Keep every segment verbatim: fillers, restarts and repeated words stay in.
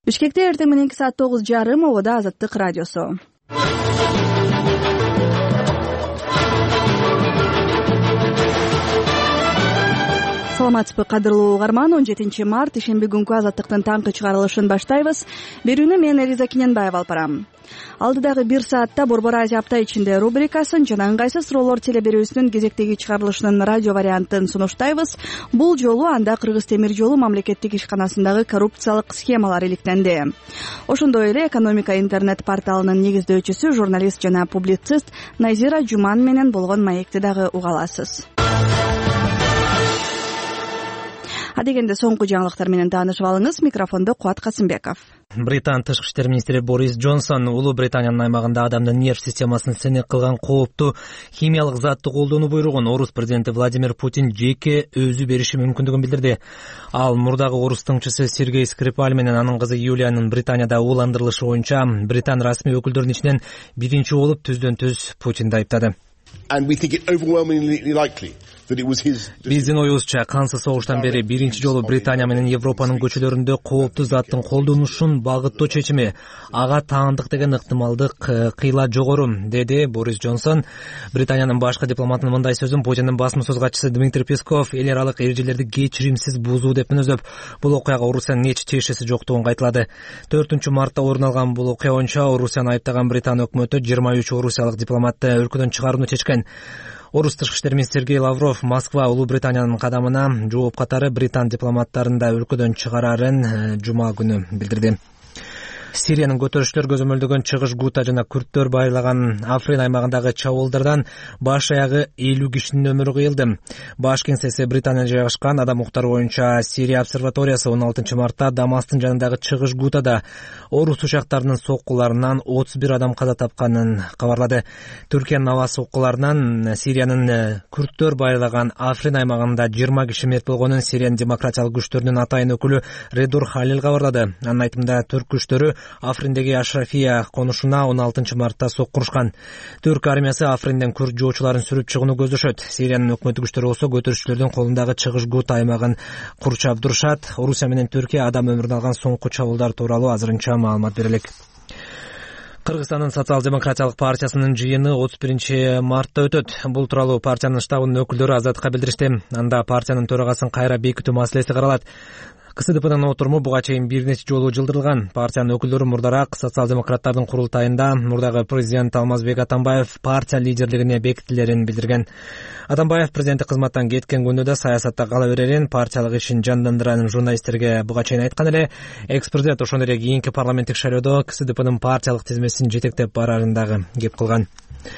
Бишкекте эртең мененки саат тогуз жарым обода Азаттык радиосу. Саламатсызбы, кадырлуу угарман. он жетинчи март ишемби күнкү Азаттыктын таңкы чыгарылышын баштайбыз. Берүүнү мен Элиза Киненбаева алып барам. Алдыдагы бир саатта Борбор Азия апта ичинде рубрикасын жана ыңгайсыз суроолор теле берүүсүнүн кезектеги чыгарылышынын радио вариантын сунуштайбыз. Бул жолу анда Кыргыз темир жолу мамлекеттик ишканасындагы коррупциялык схемалар иликтенди. Ошондой эле экономика интернет порталынын негиздөөчүсү, журналист жана публицист Назира Жуман менен болгон маекти дагы уга аласыз. Адегенде соңку жаңылыктар менен таанышып алыңыз. Микрофондо Кубат Касымбеков. Британ тышкы иштер министри Борис Джонсон Улуу Британиянын аймагында адамдын нерв системасын сынек кылган кооптуу химиялык затты колдонуу буйругун орус президенти Владимир Путин жеке өзү бериши мүмкүндүгүн билдирди. Ал мурдагы орус тыңчысы Сергей Скрипаль менен анын кызы Юлиянын Британияда ууландырылышы боюнча Британ расмий өкүлдөрүнүн ичинен биринчи болуп түздөн түз Путинди айыптады. Биздин оюбузча кансыз согуштан бери биринчи жолу Британия менен Европанын көчөлөрүндө кооптуу заттын колдонушун багыттоо чечими. Ага таандык деген ыктымалдык кыйла жогору, деди Борис Джонсон. Британиянын башкы дипломатынын мындай сөзүн Путиндин басма сөз катчысы Дмитрий Песков эл аралык эрежелерди кечиримсиз бузуу деп мүнөздөп, бул окуяга Орусиянын эч тиешеси жоктугун кайталады. төртүнчү мартта орун алган бул окуя боюнча Орусияны айыптаган Британ өкмөтү жыйырма үч орусиялык дипломатты өлкөдөн чыгарууну чечкен. Орус тышкы иштер министри Сергей Лавров Москва Улуу Британиянын кадамына жооп катары Британ дипломаттарын да өлкөдөн чыгарарын жума күнү билдирди. Сириянын көтөрүшчүлөр көзөмөлдөгөн Чыгыш Гута жана күрттөр байлаган Африн аймагындагы чабуулдардан баш аягы элүү кишинин өмүрү кыйылды. Баш кеңсеси Британияда жайгашкан адам укуктары боюнча Сирия обсерваториясы он алтынчы мартта Дамастын жанындагы Чыгыш Гутада орус учактарынын соккуларынан отуз бир адам каза тапканын кабарлады. Түркиянын аба соккуларынан Сириянын күрттөр байлаган Африн аймагында жыйырма киши мерт болгонун Сириянын демократиялык күчтөрүнүн атайын өкүлү Редур Халил кабарлады. Анын айтымында түрк күчтөрү Африндеги Ашрафия конушуна он алтынчы мартта соккурушкан. Түрк армиясы Афринден күрд жоочуларын сүрүп чыгууну көздөшөт. Сириянын өкмөттүк күчтөрү болсо көтөрүшчүлөрдүн колундагы Чыгыш Гута аймагын курчап турушат. Орусия менен Түркия адам өмүрүн алган соңку чабуулдар тууралуу азырынча маалымат бере элек. Кыргызстандын социал-демократиялык партиясынын жыйыны отуз биринчи мартта өтөт. Бул тууралуу партиянын штабынын өкүлдөрү Азаттыкка билдиришти. Анда партиянын төрагасын кайра бекитүү маселеси каралат. КСДПнын отуруму буга чейин бир нече жолу жылдырылган. Партиянын өкүлдөрү мурдараак социал-демократтардын курултайында мурдагы президент Алмазбек Атамбаев партия лидерлигине бекитилерин билдирген. Атамбаев президенттик кызматтан кеткен күндө да саясатта кала берерин, партиялык ишин жандандырарын журналисттерге буга чейин айткан эле. Экс-президент ошондой эле кийинки парламенттик шайлоодо КСДПнын партиялык тизмесин жетектеп барарын дагы кеп кылган.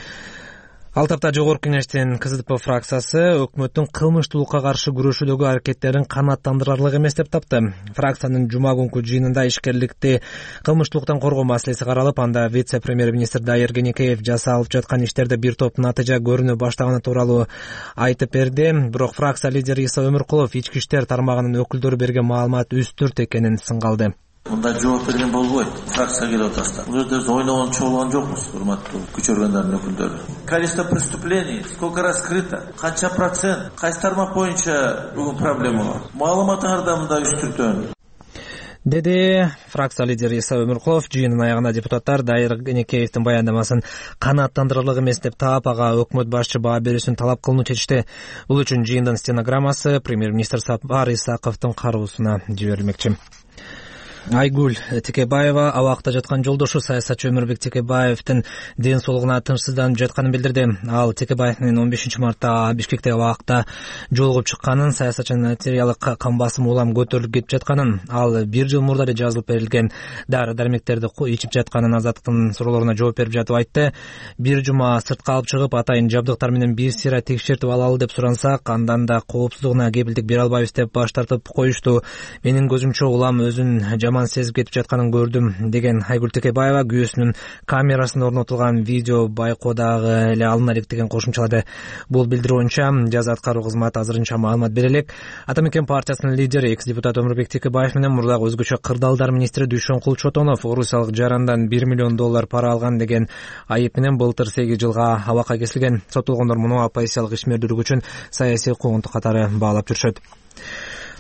Ал тапта Жогорку Кеңештин КСДП фракциясы өкмөттүн кылмыштуулукка каршы күрөшүүдөгү аракеттерин канааттандырарлык эмес деп тапты. Фракциянын жума күнкү жыйынында ишкерликти кылмыштуулуктан коргоо маселеси каралып, анда вице-премьер-министр Дайыр Кенекеев жасалып жаткан иштерде бир топ натыйжа көрүнө баштаганы тууралуу айтып берди. Бирок фракция лидери Иса Өмүркулов ички иштер тармагынын өкүлдөрү берген маалымат үстүрт экенин сынгалды. Мындай жооп берген болбойт. Фракция келип атасыздар. Бул жерде биз ойногон чогулган жокпуз, урматтуу күч органдарынын өкүлдөрү. Количество преступлений сколько раскрыто, канча процент, кайсы тармак боюнча бүгүн проблема бар. Маалыматыңарда мындай үстүртөн. Деди фракция лидери Иса Өмүркулов. Жыйындын аягында депутаттар Дайыр Кенекеевдин баяндамасын канааттандырарлык эмес деп таап, ага өкмөт башчы баа берүүсүн талап кылууну чечти. Бул үчүн жыйындын стенограммасы премьер-министр Сапар Исаковдун кароосуна жиберилмекчи. Айгүл Текебаева абакта жаткан жолдошу саясатчы Өмүрбек Текебаевдин ден соолугуна тынчсызданып жатканын билдирди. Ал Текебаевдин он бешинчи мартта Бишкектеги абакта жолугуп чыкканын, саясатчынын артериялык кан басымы улам көтөрүлүп кетип жатканын, ал бир жыл мурда эле жазылып берилген дары-дармектерди ичип жатканын Азаттыктын суроолоруна жооп берип жатып айтты. Бир жума сыртка алып чыгып, атайын жабдыктар менен бир сыйра текшертип алалы деп сурансак, андан да коопсуздугуна кепилдик бере албайбыз деп баш тартып коюшту. Менин көзүмчө улам өзүн жаман сезип кетип жатканын көрдүм, деген Айгүл Текебаева күйөөсүнүн камерасына орнотулган видео байкоодагы эле алына элек деген кошумчалады. Бул билдирүү боюнча жаза аткаруу кызматы азырынча маалымат бере элек. Атамекен партиясынын лидери экс-депутат Өмүрбек Текебаев менен мурдагы өзгөчө кырдаалдар министри Дүйшөнкул Чотонов орусиялык жарандан бир миллион доллар пара алган деген айып менен былтыр сегиз жылга абакка кесилген. Соттолгондор муну оппозициялык ишмердүүлүк үчүн саясий куугунтук катары баалап жүрүшөт.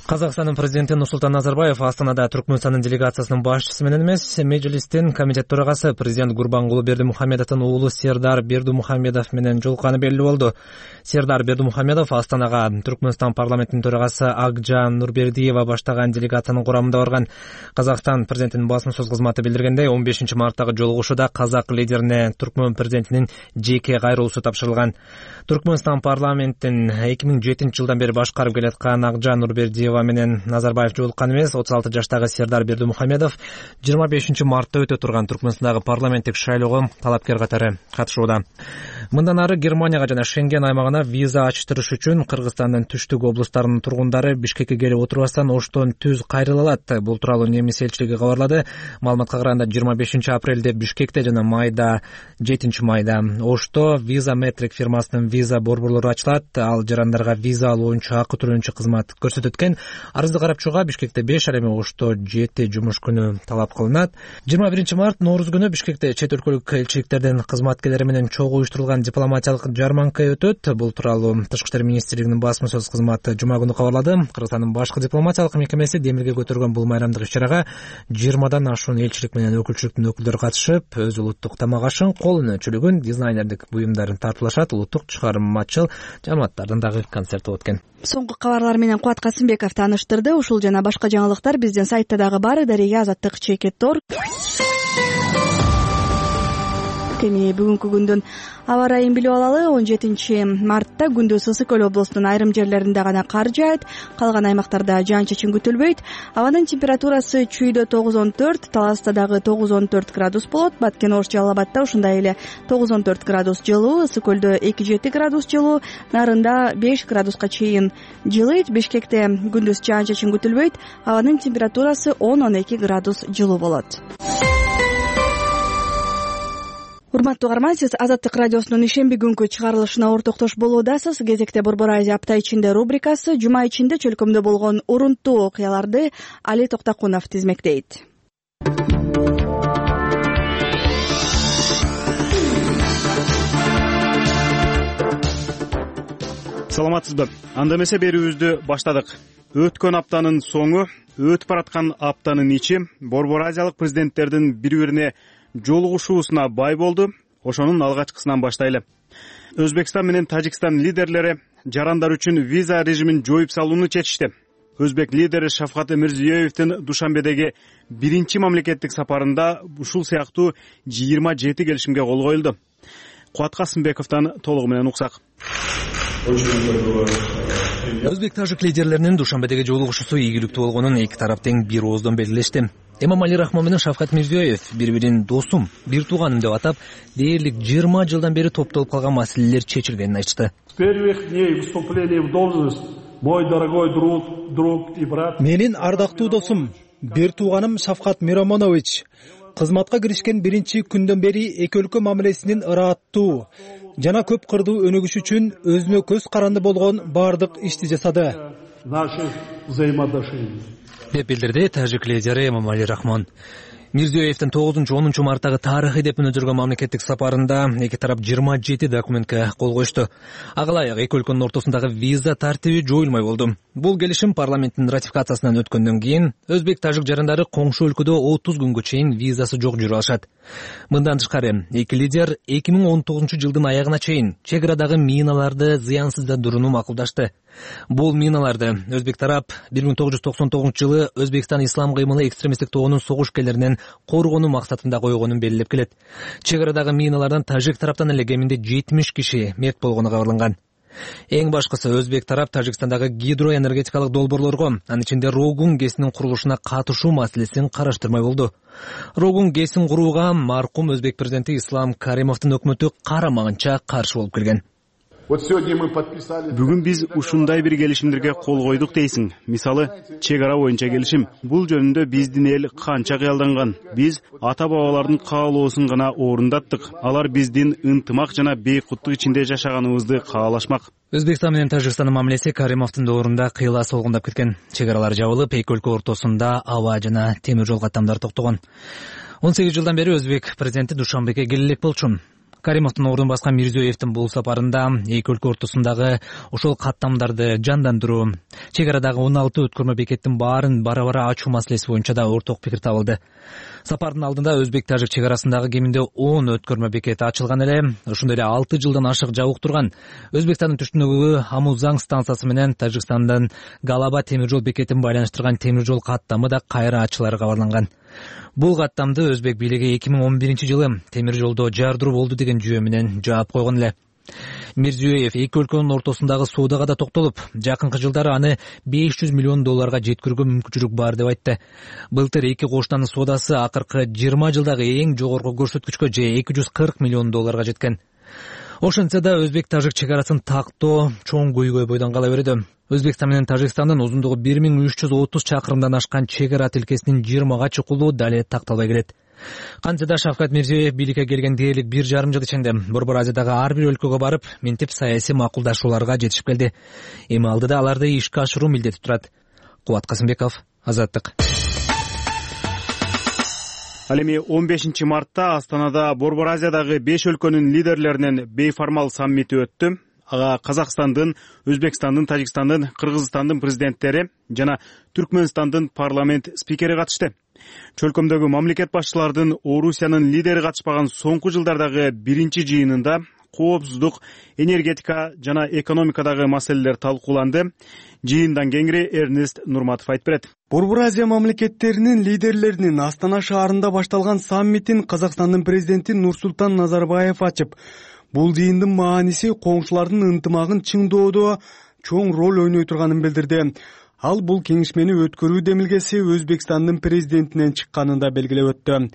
Казакстандын президенти Нурсултан Назарбаев Астанада Түркмөнстандын делегациясынын башчысы менен эмес, Мejлистин комитет төрагасы президент Гурбангулы Бердимухамедовдун уулу Сердар Бердимухамедов менен жолукканы белгилүү болду. Сердар Бердимухамедов Астанага Түркмөнстан парламентинин төрагасы Акжан Нурбердиева баштаган делегациянын курамында барган. Казакстан президентинин басма сөз кызматы билдиргендей, он бешинчи марттагы жолугушууда казак лидерине Түркмөн президентинин жеке кайрылуусу тапшырылган. Түркмөнстан парламентин эки миң жетинчи жылдан бери башкарып келаткан Акжан Нурбердиева менен Назарбаев жолуккан эмес. отуз алты жаштагы Сердар Бердимухамедов жыйырма бешинчи мартта өтө турган Түркмөнстандагы парламенттик шайлоого талапкер катары катышууда. Мындан ары Германияга жана Шенген аймагына виза ачтырыш үчүн Кыргызстандын түштүк облустарынын тургундары Бишкекке келип отурбастан оштон түз кайрыла алат. Бул тууралуу немис элчилиги кабарлады. Маалыматка караганда жыйырма бешинчи апрелде Бишкекте жана майда жетинчи майда Ошто виза метрик фирмасынын виза борборлору ачылат. Ал жарандарга виза алуу боюнча акы төлөөнчү кызмат көрсөтөт экен. Арызды карап чыгууга Бишкекте беш, ал эми Ошто жети жумуш күнү талап кылынат. жыйырма биринчи март Нооруз күнү Бишкекте чет өлкөлүк элчиликтердин кызматкерлери менен чогуу уюштурулган дипломатиялык жарманка өтөт. Бул тууралуу Тышкы иштер министрлигинин басма сөз кызматы жума күнү кабарлады. Кыргызстандын башкы дипломатиялык мекемеси демирге көтөргөн бул майрамдык иш-чарага жыйырмадан ашуун элчилик менен өкүлчүлүктүн өкүлдөрү катышып, өз улуттук тамак ашын, кол өнөрчүлүгүн, дизайнердик буюмдарын тартуулашат, улуттук чыгармачыл жамааттардын дагы концерти болот экен. Соңку кабарлар менен Кубат Касымбеков тааныштырды. Ушул жана башка жаңылыктар биздин сайтта дагы бар. Дария азаттык чекит торг. Кеми бүгүнкү күндүн аба ырайын билип алалы. он жетинчи мартта күндүз Ысык Көл облусунун айрым жерлеринде гана кар жаат, калган аймактарда жаан-чачын күтүлбөйт. Абанын температурасы Чүйдө тогуз он төрт, Таласта дагы тогуз он төрт градус болот. Баткен Ош Жалал Абадта ушундай эле тогуз он төрт градус жылуу, Ысык Көлдө эки жети градус жылуу, Нарында беш градуска чейин жылыйт. Бишкекте күндүз жаан-чачын күтүлбөйт. Абанын температурасы он он эки градус жылуу болот. Урматтуу угарман, сиз Азаттык радиосунун ишемби күнкү чыгарылышына ортоктош болуудасыз. Кезекте Борбор Азия апта ичинде рубрикасы. Жума ичинде чөлкөмдө болгон урунттуу окуяларды Али Токтакунов тизмектейт. Саламатсызбы? Анда эмесе берүүбүздү баштадык. Өткөн аптанын соңу, өтүп бараткан аптанын ичи Борбор Азиялык президенттердин бири-бирине жолугушуусуна бай болду. Ошонун алгачкысынан баштайлы. Өзбекстан менен Тажикстан лидерлери жарандар үчүн виза режимин жоюп салууну чечишти. Өзбек лидери Шавкат Мирзиёевдин Душанбедеги биринчи мамлекеттик сапарында ушул сыяктуу жыйырма жети келишимге кол коюлду. Кубат Касымбековдон толугу менен уксак. Өзбек-тажик лидерлеринин Душанбедеги жолугушуусу ийгиликтүү болгонун эки тарап тең бир ооздон белгилешти. Эмомали Рахмон менен Шавкат Мирзиёев бири-бирин досум, бир тууганым деп атап, дээрлик жыйырма жылдан бери топтолуп калган маселелер чечилгенин айтышты. С первых дней вступления в должность мой дорогой друг, друг и брат. Менин ардактуу досум, бир тууганым Шавкат Миромонович кызматка киришкен биринчи күндөн бери эки өлкө мамилесинин ырааттуу жана көп кырдуу өнүгүш үчүн өзүнө көз каранды болгон баардык ишти жасады. Наших взаимоотношений. деп билдирди тажик лидери Эмомали Рахмон. Мирзиёевдин тогузунчу онунчу марттагы тарыхый деп өнүдүргөн мамлекеттик сапарында эки тарап жыйырма жети документке кол коюшту. Ага ылайык эки өлкөнүн ортосундагы виза тартиби жоюлмай болду. Бул келишим парламенттин ратификациясынан өткөндөн кийин өзбек-тажик жарандары коңшу өлкөдө отуз күнгө чейин визасы жок жүрүп алышат. Мындан тышкары эки лидер эки миң он тогузунчу жылдын аягына чейин чек арадагы миналарды зыянсыздандырууну макулдашты. Бул миналарды өзбек тарап бир миң тогуз жүз токсон тогузунчу жылы Өзбекстан ислам кыймылы экстремисттик тобунун согушкерлеринен коргонуу максатында койгонун белгилеп келет. Чек арадагы миналардан тажик тараптан эле кеминде жетимиш киши мерт болгону кабарланган. Эң башкысы өзбек тарап Тажикстандагы гидроэнергетикалык долбоорлорго, анын ичинде Рогун ГЭСинин курулушуна катышуу маселесин караштырмай болду. Рогун ГЭСин курууга маркум өзбек президенти Ислам Каримовдун өкмөтү карамагынча каршы болуп келген. Бүгүн биз ушундай бир келишимдерге кол койдук дейсиң. Мисалы, чек ара боюнча келишим. Бул жөнүндө биздин эл канча кыялданган. Биз ата-бабалардын каалоосун гана орундаттык. Алар биздин ынтымак жана бейкуттук ичинде жашаганыбызды каалашмак. Өзбекстан менен Тажикстандын мамилеси Каримовдун доорунда кыйла солгундап кеткен. Чек аралар жабылып, эки өлкө ортосунда аба жана темир жол каттамдары токтогон. он сегиз жылдан бери өзбек президенти Душанбеге келе элек болчу. Каримовдун ордун баскан Мирзиёевдин бул сапарында эки өлкө ортосундагы ошол каттамдарды жандандыруу, чек арадагы он алты өткөрмө бекеттин баарын бара-бара ачуу маселеси боюнча да орток пикир табылды. Сапардын алдында өзбек-тажик чек арасындагы кеминде он өткөрмө бекет ачылган эле. Ошондой эле алты жылдан ашык жабык турган Өзбекстандын түштүнүгү Амузаң станциясы менен Тажикстандын Галаба темир жол бекетин байланыштырган темир жол каттамы да кайра ачылары кабарланган. Бул каттамды өзбек бийлиги эки миң он биринчи жылы темир жолдо жардыруу болду деген жүйө менен жаап койгон эле. Мирзиёев эки өлкөнүн ортосундагы соодага да токтолуп, жакынкы жылдары аны беш жүз миллион долларга жеткирүүгө мүмкүнчүлүк бар деп айтты. Былтыр эки коштанын соодасы акыркы жыйырма жылдагы эң жогорку көрсөткүчкө же эки жүз кырк миллион долларга жеткен. Ошентсе да өзбек-тажик чек арасын тактоо чоң көйгөй бойдон кала берди. Өзбекстан менен Тажикстандын узундугу бир миң үч жүз отуз чакырымдан ашкан чек ара тилкесинин жыйырмага чукулуу дале такталбай келет. Кантсе да Шавкат Мирзиёев бийликке келген дээрлик бир жарым жыл ичинде Борбор Азиядагы ар бир өлкөгө барып, минтип саясий макулдашууларга жетишип келди. Эми алдыда аларды ишке ашыруу милдети турат. Кубат Касымбеков, Азаттык. Ал эми он бешинчи мартта Астанада Борбор Азиядагы беш өлкөнүн лидерлеринин бейформал саммити өттү. Ага Казакстандын, Өзбекстандын, Тажикстандын, Кыргызстандын президенттери жана Түркмөнстандын парламент спикери катышты. Чөлкөмдөгү мамлекет башчылардын Орусиянын лидери катышпаган соңку жылдардагы биринчи жыйынында коопсуздук, энергетика жана экономикадагы маселелер талкууланды. Жыйындан кеңири Эрнест Нурматов айтып берет. Борбор Азия мамлекеттеринин лидерлеринин Астана шаарында башталган саммитин Казакстандын президенти Нурсултан Назарбаев ачып, бул жыйындын мааниси коңшулардын ынтымагын чыңдоодо чоң роль ойной турганын билдирди. Ал бул кеңешмени өткөрүү демилгеси Өзбекстандын президентинен чыкканын да белгилеп өттү.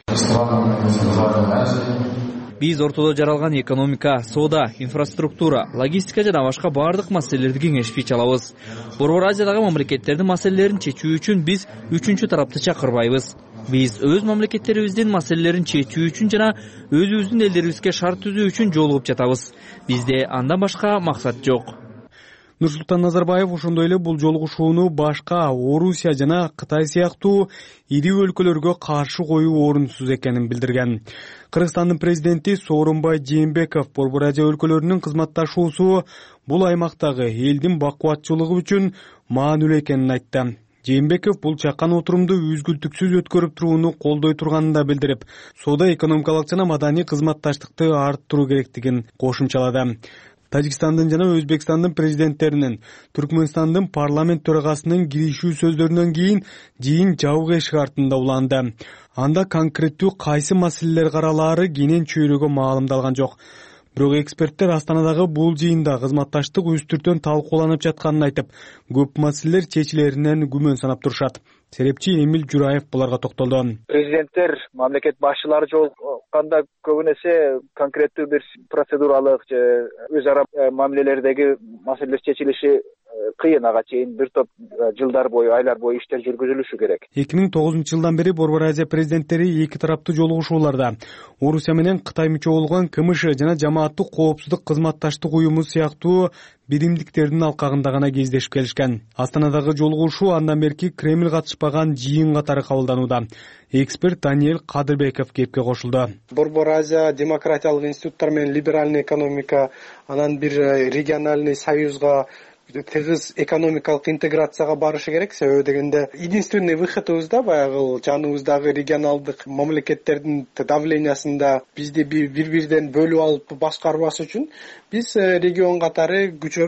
Биз ортодо жаралган экономика, соода, инфраструктура, логистика жана башка бардык маселелерди кеңешип алабыз. Борбор Азиядагы мамлекеттердин маселелерин чечүү үчүн биз үчүнчү тарапты чакырбайбыз. Биз өз мамлекеттерибиздин маселелерин чечүү үчүн жана өзүбүздүн элдерибизге шарт түзүү үчүн жолугуп жатабыз. Бизде андан башка максат жок. Нурсултан Назарбаев ошондой эле бул жолугушууну башка Орусия жана Кытай сыяктуу ири өлкөлөргө каршы коюу орунсуз экенин билдирген. Кыргызстандын президенти Сооронбай Жээнбеков Борбор Азия өлкөлөрүнүн кызматташуусу бул аймактагы элдин бакубатчылыгы үчүн маанилүү экенин айтты. Жээнбеков бул чакан отурумду үзгүлтүксүз өткөрүп турууну колдой турганын да билдирип, соода экономикалык жана маданий кызматташтыкты арттыруу керектигин кошумчалады. Тажикстандын жана Өзбекстандын президенттеринин, Түркмөнстандын парламент төрагасынын киришүү сөздөрүнөн кийин жыйын жабык эшик артында уланды. Анда конкреттүү кайсы маселелер каралаары кенен чөйрөгө маалымдалган жок. Бирок эксперттер Астанадагы бул жыйында кызматташтык үстүртөн талкууланып жатканын айтып, көп маселелер чечилеринен күмөн санап турушат. Серепчи Эмил Жураев буларга токтолду. Президенттер, мамлекет башчылары жолукканда көбүн эсе конкреттүү бир процедуралык же өз ара мамилелердеги маселелер чечилиши кыйын, ага чейин бир топ жылдар бою, айлар бою иштер жүргүзүлүшү керек. эки миң тогузунчу жылдан бери Борбор Азия президенттери эки тараптуу жолугушууларда Орусия менен Кытай мүчө болгон КМШ жана Жамааттык коопсуздук кызматташтык уюму сыяктуу биримдиктердин алкагында гана кездешип келишкен. Астанадагы жолугушуу андан берки Кремль катышпаган жыйын катары кабылданууда. Эксперт Даниэль Кадырбеков кепке кошулду. Борбор Азия демократиялык институттар менен либеральный экономика, анан бир региональный союзга, тыгыз экономикалык интеграцияга барышы керек. Себеби дегенде единственный выходыбыз да баягы жаныбыздагы регионалдык мамлекеттердин давлениясында бизди бири-бирден бөлүп алып башкарбас үчүн биз регион катары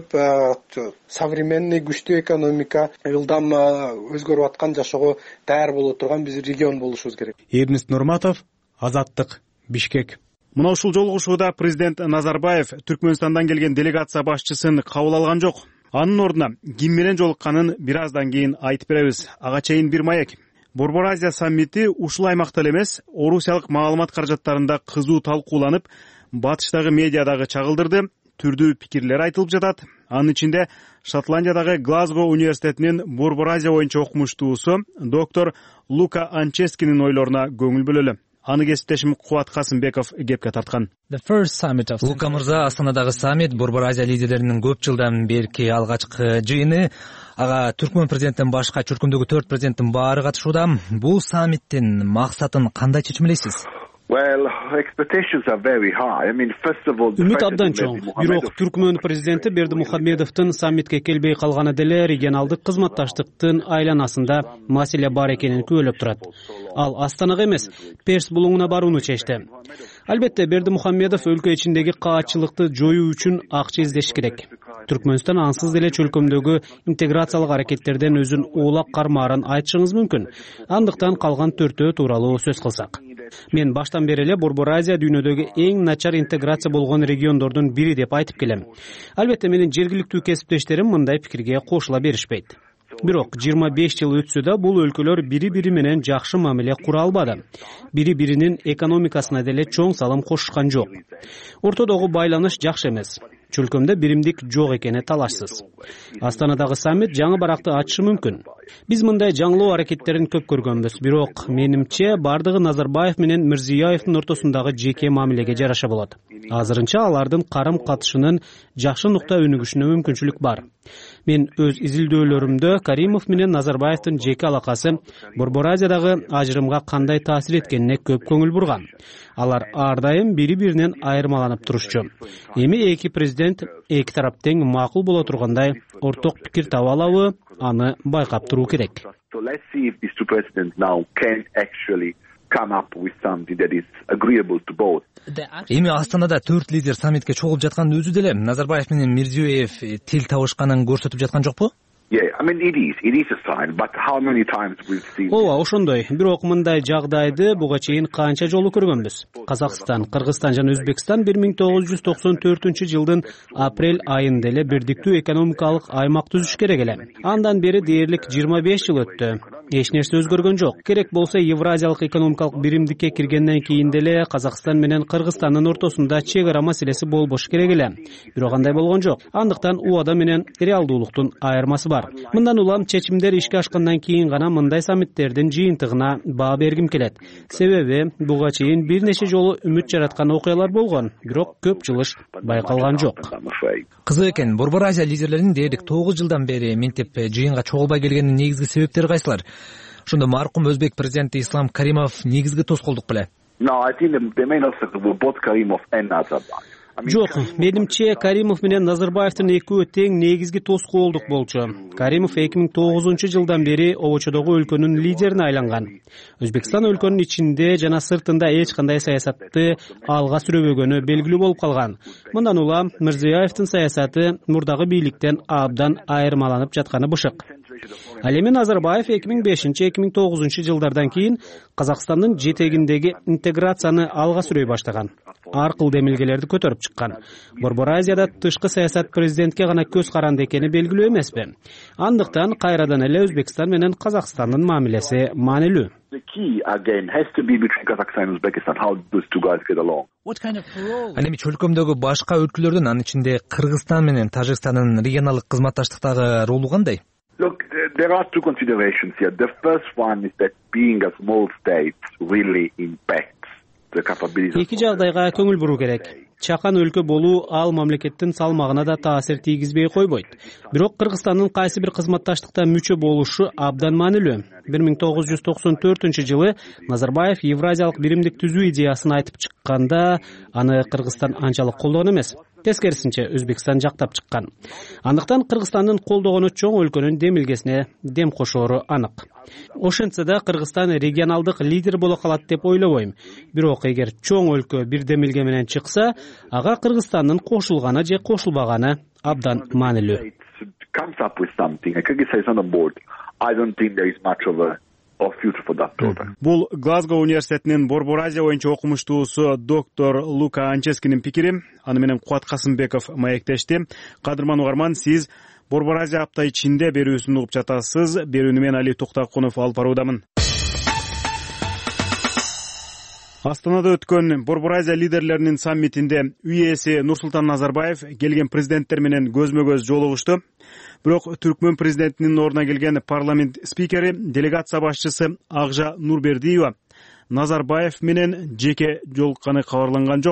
күчөп, современный күчтүү экономика, ылдам өзгөрүп аткан, жашоого даяр боло турган биз регион болушубуз керек. Эрнест Нурматов, Азаттык, Бишкек. Мына ушул жолугушууда президент Назарбаев Түркмөнстандан келген делегация башчысын кабыл алган жок. Анын ордуна ким менен жолукканын бир аздан кийин айтып беребиз. Ага чейин бир маек. Борбор Азия саммити ушул аймакта эле эмес, Орусиялык маалымат каражаттарында кызуу талкууланып, батыштагы медиадагы чагылдырды, түрдүү пикирлер айтылып жатат. Анын ичинде Шотландиядагы Глазго университетинин Борбор Азия боюнча окумуштуусу доктор Лука Анческинин ойлоруна көңүл бөлөлү. Аны кесиптешим Кубат Касымбеков кепке тарткан. Лука мырза, Астанадагы саммит Борбор Азия лидерлеринин көп жылдан берки алгачкы жыйыны. Ага Түркмөн президенттен башка чөлкөмдөгү төрт президенттин баары катышууда. Бул саммиттин максатын кандай чечмелейсиз? үмүт абдан чоң. Бирок Түркмөн президенти Бердимухамедовдун саммитке келбей калганы деле регионалдык кызматташтыктын айланасында маселе бар экенин күбөлөп турат. Ал Астанага эмес, Перс булуңуна барууну чечти. Албетте Бердимухамедов өлкө ичиндеги каатчылыкты жоюу үчүн акча издеш керек. Түркмөнстан ансыз деле чөлкөмдөгү интеграциялык аракеттерден өзүн оолак кармаарын айтышыңыз мүмкүн. Андыктан калган төртөө тууралуу сөз кылсак. Мен баштан бери эле Борбор Азия дүйнөдөгү эң начар интеграция болгон региондордун бири деп айтып келем. Албетте менин жергиликтүү кесиптештерим мындай пикирге кошула беришпейт. Бирок жыйырма беш жыл өтсө да бул өлкөлөр бири-бири менен жакшы мамиле кура албады. Бири-биринин экономикасына деле чоң салым кошушкан жок. Ортодогу байланыш жакшы эмес. Чөлкөмдө биримдик жок экени талашсыз. Астанадагы саммит жаңы баракты ачышы мүмкүн. Биз мындай жаңылоо аракеттерин көп көргөнбүз, бирок менимче бардыгы Назарбаев менен Мирзиёевдин ортосундагы жеке мамилеге жараша болот. Азырынча алардын карым катышынын жакшы нукта өнүгүшүнө мүмкүнчүлүк бар. Мен өз изилдөөлөрүмдө Каримов менен Назарбаевдин жеке алакасы Борбор Азиядагы ажырымга кандай таасир эткенине көп көңүл бурган. Алар ар дайым бири-биринен айырмаланып турушчу. Эми эки президент эки тарап тең макул боло тургандай орток пикир таба алабы, аны байкап туруу керек. Эми Астанада төрт лидер саммитке чогулуп жаткан өзү деле Назарбаев менен Мирзиёев тил табышканын көрсөтүп жаткан жокпу? Ооба, ошондой. Бирок мындай жагдайды буга чейин канча жолу көргөнбүз. Казакстан, Кыргызстан жана Өзбекстан бир миң тогуз жүз токсон төртүнчү жылдын апрель айында эле бирдиктүү экономикалык аймак түзүш керек эле. Андан бери дээрлик жыйырма беш жыл өттү. Эч нерсе өзгөргөн жок. Керек болсо Евразиялык экономикалык биримдикке киргенден кийин деле Казакстан менен Кыргызстандын ортосунда чек ара маселеси болбош керек эле. Бирок андай болгон жок. Андыктан убада менен реалдуулуктун айырмасы бар. Мындан улам чечимдер ишке ашкандан кийин гана мындай саммиттердин жыйынтыгына баа бергим келет. Себеби буга чейин бир нече жолу үмүт жараткан окуялар болгон, бирок көп жылыш байкалган жок. Кызык экен. Борбор Азия лидерлеринин дээрлик тогуз жылдан бери мынтип жыйынга чогулбай келгенинин негизги себептери кайсылар? Ошондо маркум Өзбек президенти Ислам Каримов негизги тоскоолдук беле? Жок, менимче Каримов менен Назарбаевдин экөө тең негизги тоскоолдук болчу. Каримов эки миң тогузунчу жылдан бери обочодогу өлкөнүн лидерине айланган. Өзбекстан өлкөнүн ичинде жана сыртында эч кандай саясатты алга сүрөбөгөнү белгилүү болуп калган. Мындан улам Мирзиёевдин саясаты мурдагы бийликтен абдан айырмаланып жатканы бышык. Ал эми Назарбаев эки миң бешинчи эки миң тогузунчу жылдардан кийин Казакстандын жетегиндеги интеграцияны алга сүрөй баштаган. Аркыл демилгелерди көтөрүп чыккан. Борбор Азияда тышкы саясат президентке гана көз каранды экени белгилүү эмеспи? Андыктан кайрадан эле Өзбекстан менен Казакстандын мамилеси маанилүү. Ал эми чөлкөмдөгү башка өлкөлөрдүн, анын ичинде Кыргызстан менен Тажикстандын регионалдык кызматташтыктагы ролу кандай? Look, there are two considerations here. The first one is that being a small state really impacts the capabilities. Эки жагдайга көңүл буруу керек. Чакан өлкө болуу ал мамлекеттин салмагына да таасир тийгизбей койбойт. Бирок Кыргызстандын кайсы бир кызматташтыкта мүчө болушу абдан маанилүү. бир миң тогуз жүз токсон төртүнчү жылы Назарбаев Евразиялык биримдик түзүү идеясын айтып чыкканда, аны Кыргызстан анчалык колдогон эмес. Тескерисинче Өзбекстан жактап чыккан. Андыктан Кыргызстандын колдогону чоң өлкөнүн демилгесине дем кошоору анык. Ошентсе да Кыргызстан регионалдык лидер боло калат деп ойлобойм. Бирок эгер чоң өлкө бир демилге менен чыкса, ага Кыргызстандын кошулганы же кошулбаганы абдан маанилүү. Бул Глазго университетинин Борбор Азия боюнча окумуштуусу доктор Лука Анческинин пикири. Аны менен Кубат Касымбеков маектешти. Кадырман угарман, сиз Борбор Азия апта ичинде берүүсүн угуп жатасыз. Берүүнү мен Али Токтакунов алып баруудамын. Астанада өткөн Борбор Азия лидерлеринин саммитинде үй ээси Нурсултан Назарбаев келген президенттер менен көзмө-көз жолугушту. Бирок Түркмөн президентинин ордуна келген парламент спикери, делегация башчысы Акжа Нурбердиева Назарбаев менен жеке жолукканы кабарланган жок.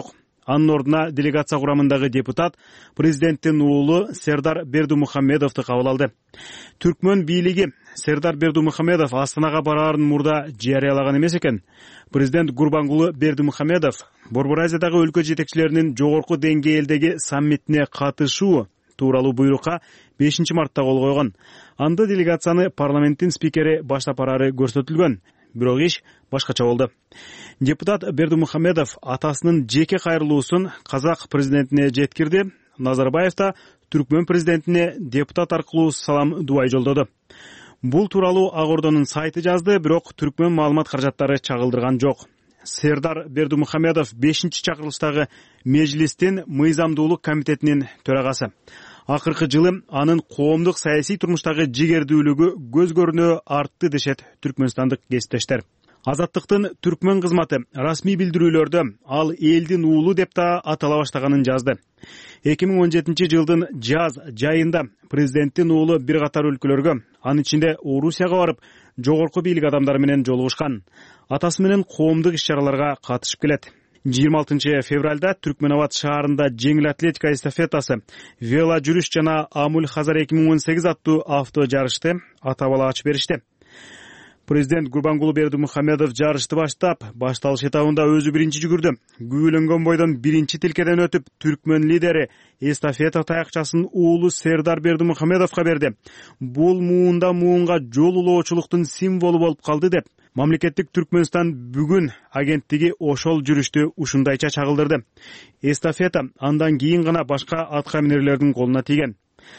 Анын ордуна делегация курамындагы депутат президенттин уулу Сердар Бердимухамедовду кабыл алды. Түркмөн бийлиги Сердар Бердимухамедов Астанага бараарын мурда жарыялаган эмес экен. Президент Гурбангулы Бердимухамедов Борбор Азиядагы өлкө жетекчилеринин жогорку деңгээлдеги саммитине катышуу тууралуу буйрукка бешинчи мартта кол койгон. Анда делегацияны парламенттин спикери баштап барары көрсөтүлгөн. Бирок иш башкача болду. Депутат Бердимухамедов атасынын жеке кайрылуусун казак президентине жеткирди. Назарбаев да Түркмөн президентине депутат аркылуу салам дубай жолдоду. Бул тууралуу Ак Ордонун сайты жазды, бирок Түркмөн маалымат каражаттары чагылдырган жок. Сердар Бердимухамедов бешинчи чакырылыштагы Мejлистин мыйзамдуулук комитетинин төрагасы. Акыркы жылы анын коомдук саясий турмуштагы жигердүүлүгү көз көрүнө артты дешет түркмөнстандык кесиптештер. Азаттыктын түркмөн кызматы расмий билдирүүлөрдө ал элдин уулу деп да атала баштаганын жазды. эки миң он жетинчи жылдын жаз жайында президенттин уулу бир катар өлкөлөргө, анын ичинде Орусияга барып, жогорку бийлик адамдары менен жолугушкан. Атасы менен коомдук иш-чараларга катышып келет. жыйырма алтынчы февралда Түркмөнабад шаарында жеңил атлетика эстафетасы, вело жүрүш жана Амуль Хазар эки миң он сегиз аттуу авто жарышты ата бала ачып беришти. Президент Гурбангулы Бердимухамедов жарышты баштап, башталыш этабында өзү биринчи жүгүрдү. Күйүлөнгөн бойдон биринчи тилкеден өтүп, Түркмөн лидери эстафета таякчасын уулу Сердар Бердимухамедовго берди. Бул муунда муунга жол улоочулуктун символу болуп калды деп, Мамлекеттик Түркмөнстан бүгүн агенттиги ошол жүрүштү ушундайча чагылдырды. Эстафета андан кийин гана башка атка минерлердин колуна тийген.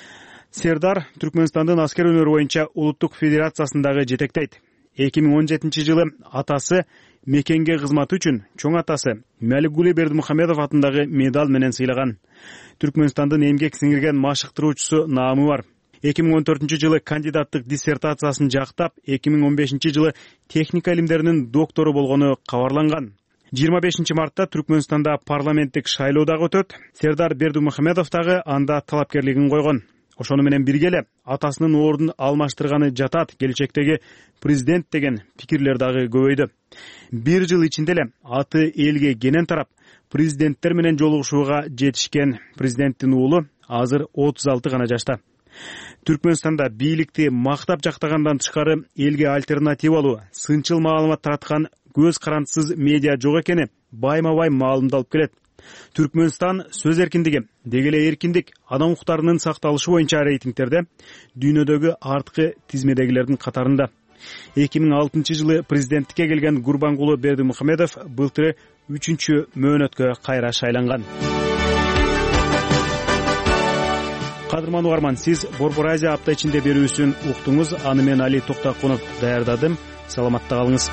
Сердар Түркмөнстандын аскер өнөрү боюнча улуттук федерациясындагы жетектейт. эки миң он жетинчи жылы атасы мекенге кызматы үчүн чоң атасы Мәликгули Бердимухамедов атындагы медаль менен сыйлаган. Түркмөнстандын эмгек сиңирген машыктыруучусу наамы бар. эки миң он төртүнчү жылы кандидаттык диссертациясын жактап, эки миң он бешинчи жылы техника илимдеринин доктору болгону кабарланган. жыйырма бешинчи мартта Түркмөнстанда парламенттик шайлоо дагы өтөт. Сердар Бердимухамедов дагы анда талапкерлигин койгон. Ошону менен бирге эле атасынын ордун алмаштырганы жатат, келечектеги президент деген пикирлер дагы көбөйдү. Бир жыл ичинде эле аты элге кенен тарап, президенттер менен жолугушууга жетишкен президенттин уулу азыр отуз алты гана жашта. Түркмөнстанда бийликти мактап жактагандан тышкары элге альтернативалуу, сынчыл маалымат тараткан көз карандысыз медиа жок экени байма-бай маалымдалып келет. Түркмөнстан сөз эркиндиги, деги эле эркиндик, адам укуктарынын сакталышы боюнча рейтингтерде дүйнөдөгү арткы тизмедегилердин катарында. эки миң алтынчы жылы президенттикке келген Гурбангулы Бердимухамедов былтыры үчүнчү мөөнөткө кайра шайланган. Кадырман угарман, сиз Борбор Азия апта ичинде берүүсүн уктуңуз. Аны мен Али Токтакунов даярдадым. Саламатта калыңыз.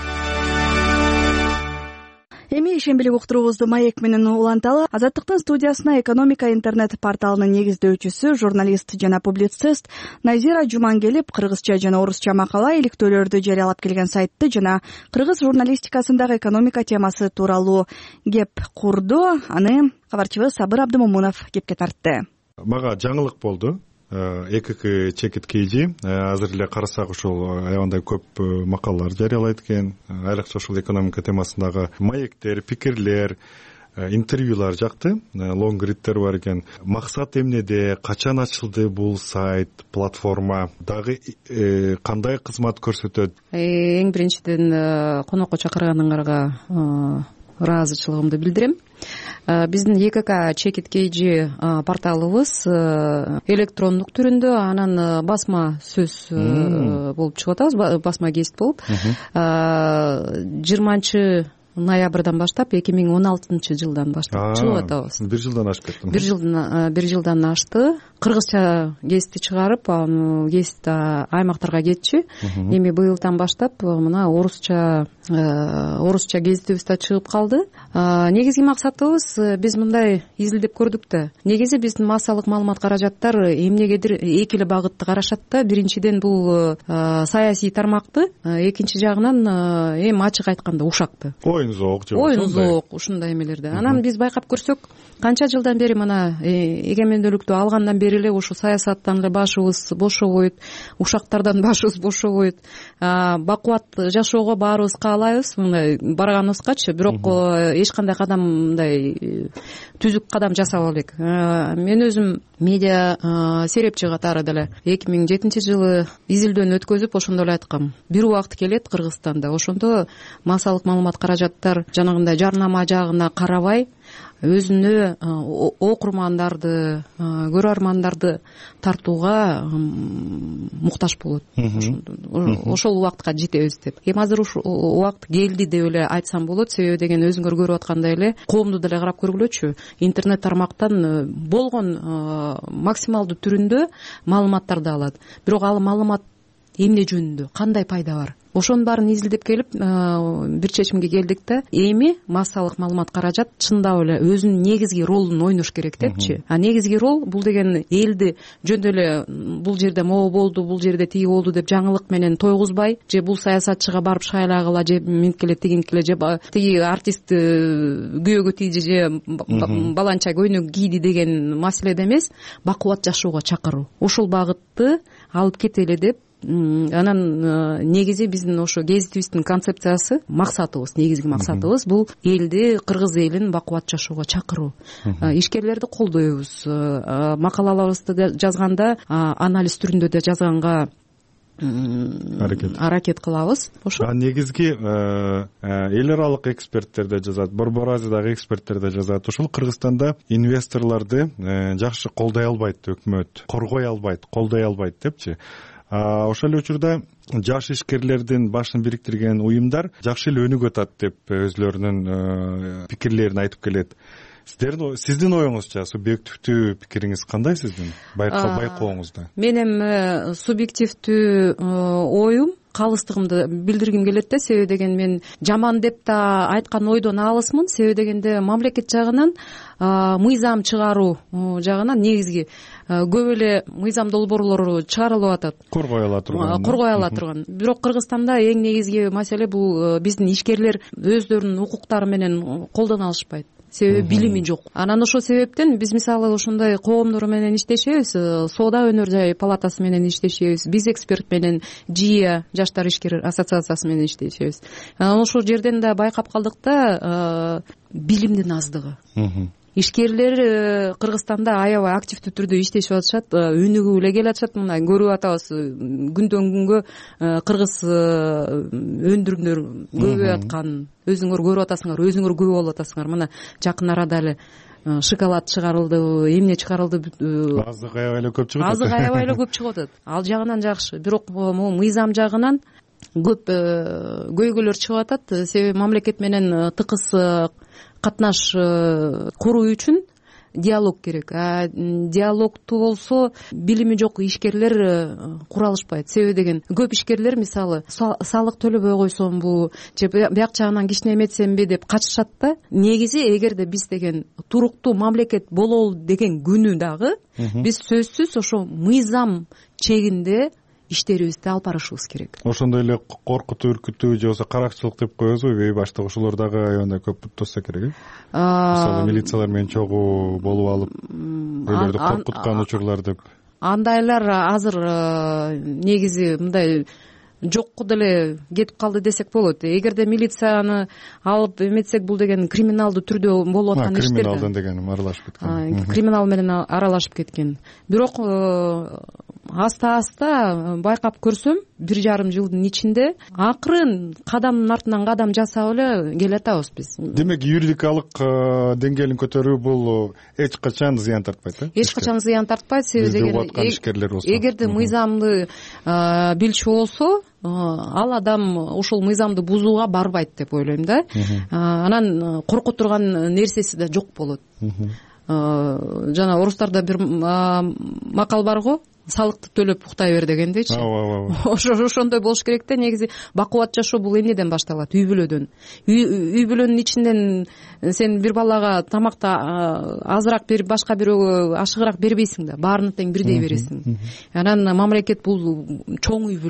Эми ишембилик уктуруубузду маек менен уланталы. Азаттыктын студиясына экономика интернет порталынын негиздөөчүсү, журналист жана публицист Назира Жуман келип, кыргызча жана орусча макала, иликтөөлөрдү жарыялап келген сайтты жана кыргыз журналистикасындагы экономика темасы тууралуу кеп курду. Аны кабарчыбыз Сабыр Абдымомунов кепке тартты. Мага жаңылык болду. ЭКК чекит кейжи азыр эле карасак ушул аябандай көп макалалар жарыялайт экен. Айрыкча ушул экономика темасындагы маектер, пикирлер, интервьюлар жакты, лонгриттер бар экен. Максат эмнеде, качан ачылды бул сайт, платформа, дагы кандай кызмат көрсөтөт? Эң биринчиден конокко чакырганыңарга ыраазычылыгымды билдирем. Биздин ЭКК чекит кейжи порталыбыз электрондук түрүндө, анан басма сөз болуп чыгып атабыз, басма гезит болуп. жыйырманчы ноябрдан баштап, эки миң он алтынчы жылдан баштап чыгып атабыз. Бир жылдан ашып кетти. Бир жылдан бир жылдан ашты. Кыргызча гезитти чыгарып, аны гезит аймактарга кетчи. Эми быйылдан баштап мына орусча орусча гезитибиз да чыгып калды. Негизги максатыбыз, биз мындай изилдеп көрдүк да. Негизи биздин массалык маалымат каражаттар эмнегедир эки эле багытты карашат да. Биринчиден бул саясий тармакты, экинчи жагынан эми ачык айтканда ушакты. Оюн зоок же. Оюн зоок, ушундай эмелерди. Анан биз байкап көрсөк, канча жылдан бери мына эгемендүүлүктү алгандан бери эле ушу саясаттан эле башыбыз бошобойт, ушактардан башыбыз бошобойт. Бакубат жашоого баарыбыз каалайбыз мындай барганыбызгачы, бирок эч кандай кадам мындай түзүк кадам жасап элек. Мен өзүм медиа серепчи катары деле эки миң жетинчи жылы изилдөөнү өткөзүп ошондо эле айткам, бир убакыт келет Кыргызстанда, ошондо массалык маалымат каражаттар жанагындай жарнама жагына карабай өзүнө окурмандарды, көрөрмандарды тартууга муктаж болот. Ошол убакытка жетебиз деп. Эми азыр ушул убакыт келди деп эле айтсам болот, себеби деген өзүңөр көрүп аткандай эле коомду деле карап көргүлөчү. Интернет тармактан болгон максималдуу түрүндө маалыматтарды алат. Бирок ал маалымат эмне жөнүндө, кандай пайда бар? Ошонун баарын изилдеп келип бир чечимге келдик да, эми массалык маалымат каражат чындап эле өзүнүн негизги ролун ойнош керек депчи. А негизги рол бул деген элди жөн эле бул жерде могу болду, бул жерде тиги болду деп жаңылык менен тойгузбай, же бул саясатчыга барып шайлагыла, же минткиле тигинкиле, же тиги артист күйөөгө тийди, же баланча көйнөк кийди деген маселеде эмес, бакубат жашоого чакыруу. Ошол багытты алып кетели деп. Анан негизи биздин ошо гезитибиздин концепциясы, максатыбыз, негизги максатыбыз бул элди, кыргыз элин бакубат жашоого чакыруу. Ишкерлерди колдойбуз. Макалаларыбызды жазганда анализ түрүндө да жазганга аракет аракет кылабыз. Ошо негизги эл аралык эксперттер да жазат, Борбор Азиядагы эксперттер да жазат. Ошол Кыргызстанда инвесторлорду жакшы колдой албайт өкмөт, коргой албайт, колдой албайт депчи. Ошол эле учурда жаш ишкерлердин башын бириктирген уюмдар жакшы эле өнүгүп атат деп өзүлөрүнүн пикирлерин айтып келет. Сиздердин сиздин оюңузча субъективдүү пикириңиз кандай сиздин байкооңузда? Менин субъективдүү оюм, калыстыгымды билдиргим келет да, себеби деген мен жаман деп да айткан ойдон алысмын. Себеби дегенде мамлекет жагынан мыйзам чыгаруу жагынан негизги көп эле мыйзам долбоорлору чыгарылып атат, коргой ала турган коргой ала турган. Бирок Кыргызстанда эң негизги маселе бул биздин ишкерлер өздөрүнүн укуктары менен колдоно алышпайт. Себеби билими жок. Анан ошол себептен биз мисалы ошондой коомдор менен иштешебиз, соода өнөр жай палатасы менен иштешебиз, биз эксперт менен ЖИА, жаштар ишкер ассоциациясы менен иштешебиз. Анан ошол жерден да байкап калдык да билимдин аздыгы. Ишкерлер Кыргызстанда аябай активдүү түрдө иштешип атышат, өнүгүп эле келатышат. Мына көрүп атабыз, күндөн күнгө кыргыз өндүрүмдөр көбөйүп аткан. Өзүңөр көрүп атасыңар, өзүңөр күбө болуп атасыңар. Мына жакын арада эле шоколад чыгарылды, эмне чыгарылды, азык аябай эле көп чыгып атат. Азык аябай эле көп чыгып атат. Ал жагынан жакшы. Бирок могу мыйзам жагынан көп көйгөйлөр чыгып атат. Себеби мамлекет менен тыкыз катнаш куруу үчүн диалог керек. А диалогту болсо билими жок ишкерлер кура алышпайт. Себеби деген көп ишкерлер мисалы салык төлөбөй койсомбу, же бияк жагынан кичине эметсемби деп качышат да. Негизи эгерде биз деген туруктуу мамлекет бололу деген күнү дагы биз сөзсүз ошо мыйзам чегинде иштерибизди алып барышыбыз керек. Ошондой эле коркутуу, үркүтүү же болбосо каракчылык деп коебузбу? Бей башта ошолор дагы аябай көп тосса керек. Мисалы милициялар менен чогуу болуп алып, өйлөрдү коркуткан учурлар деп. Андайлар азыр негизи мындай жокку деле кетип калды десек болот. Эгерде милицияны алып эметсек, бул деген криминалдуу түрдө болуп аткан иштер. Криминалдан дегеним аралашып кеткен. Криминал менен аралашып кеткен. Бирок аста-аста байкап көрсөм, бир жарым жылдын ичинде акырын кадамдын артынан кадам жасап эле келатабыз биз. Демек, юридикалык деңгээлин көтөрүү бул эч качан зыян тартпайт, э? Эч качан зыян тартпайт, себеби деген эгерде мыйзамды билчү болсо, ал адам ошол мыйзамды бузууга барбайт деп ойлойм да. Анан корко турган нерсеси да жок болот. Жана орустарда бир макал бар го, салыкты төлөп уктай бер дегендейчи. Ошо ошондой болуш керек да. Негизи бакубат жашоо бул эмнеден башталат? Үй бүлөдөн. Үй бүлөнүн ичинен сен бир балага тамакты азыраак берип, башка бирөөгө ашыгыраак бербейсиң да, баарына тең бирдей бересиң. Анан мамлекет бул чоң үй бүлөдө.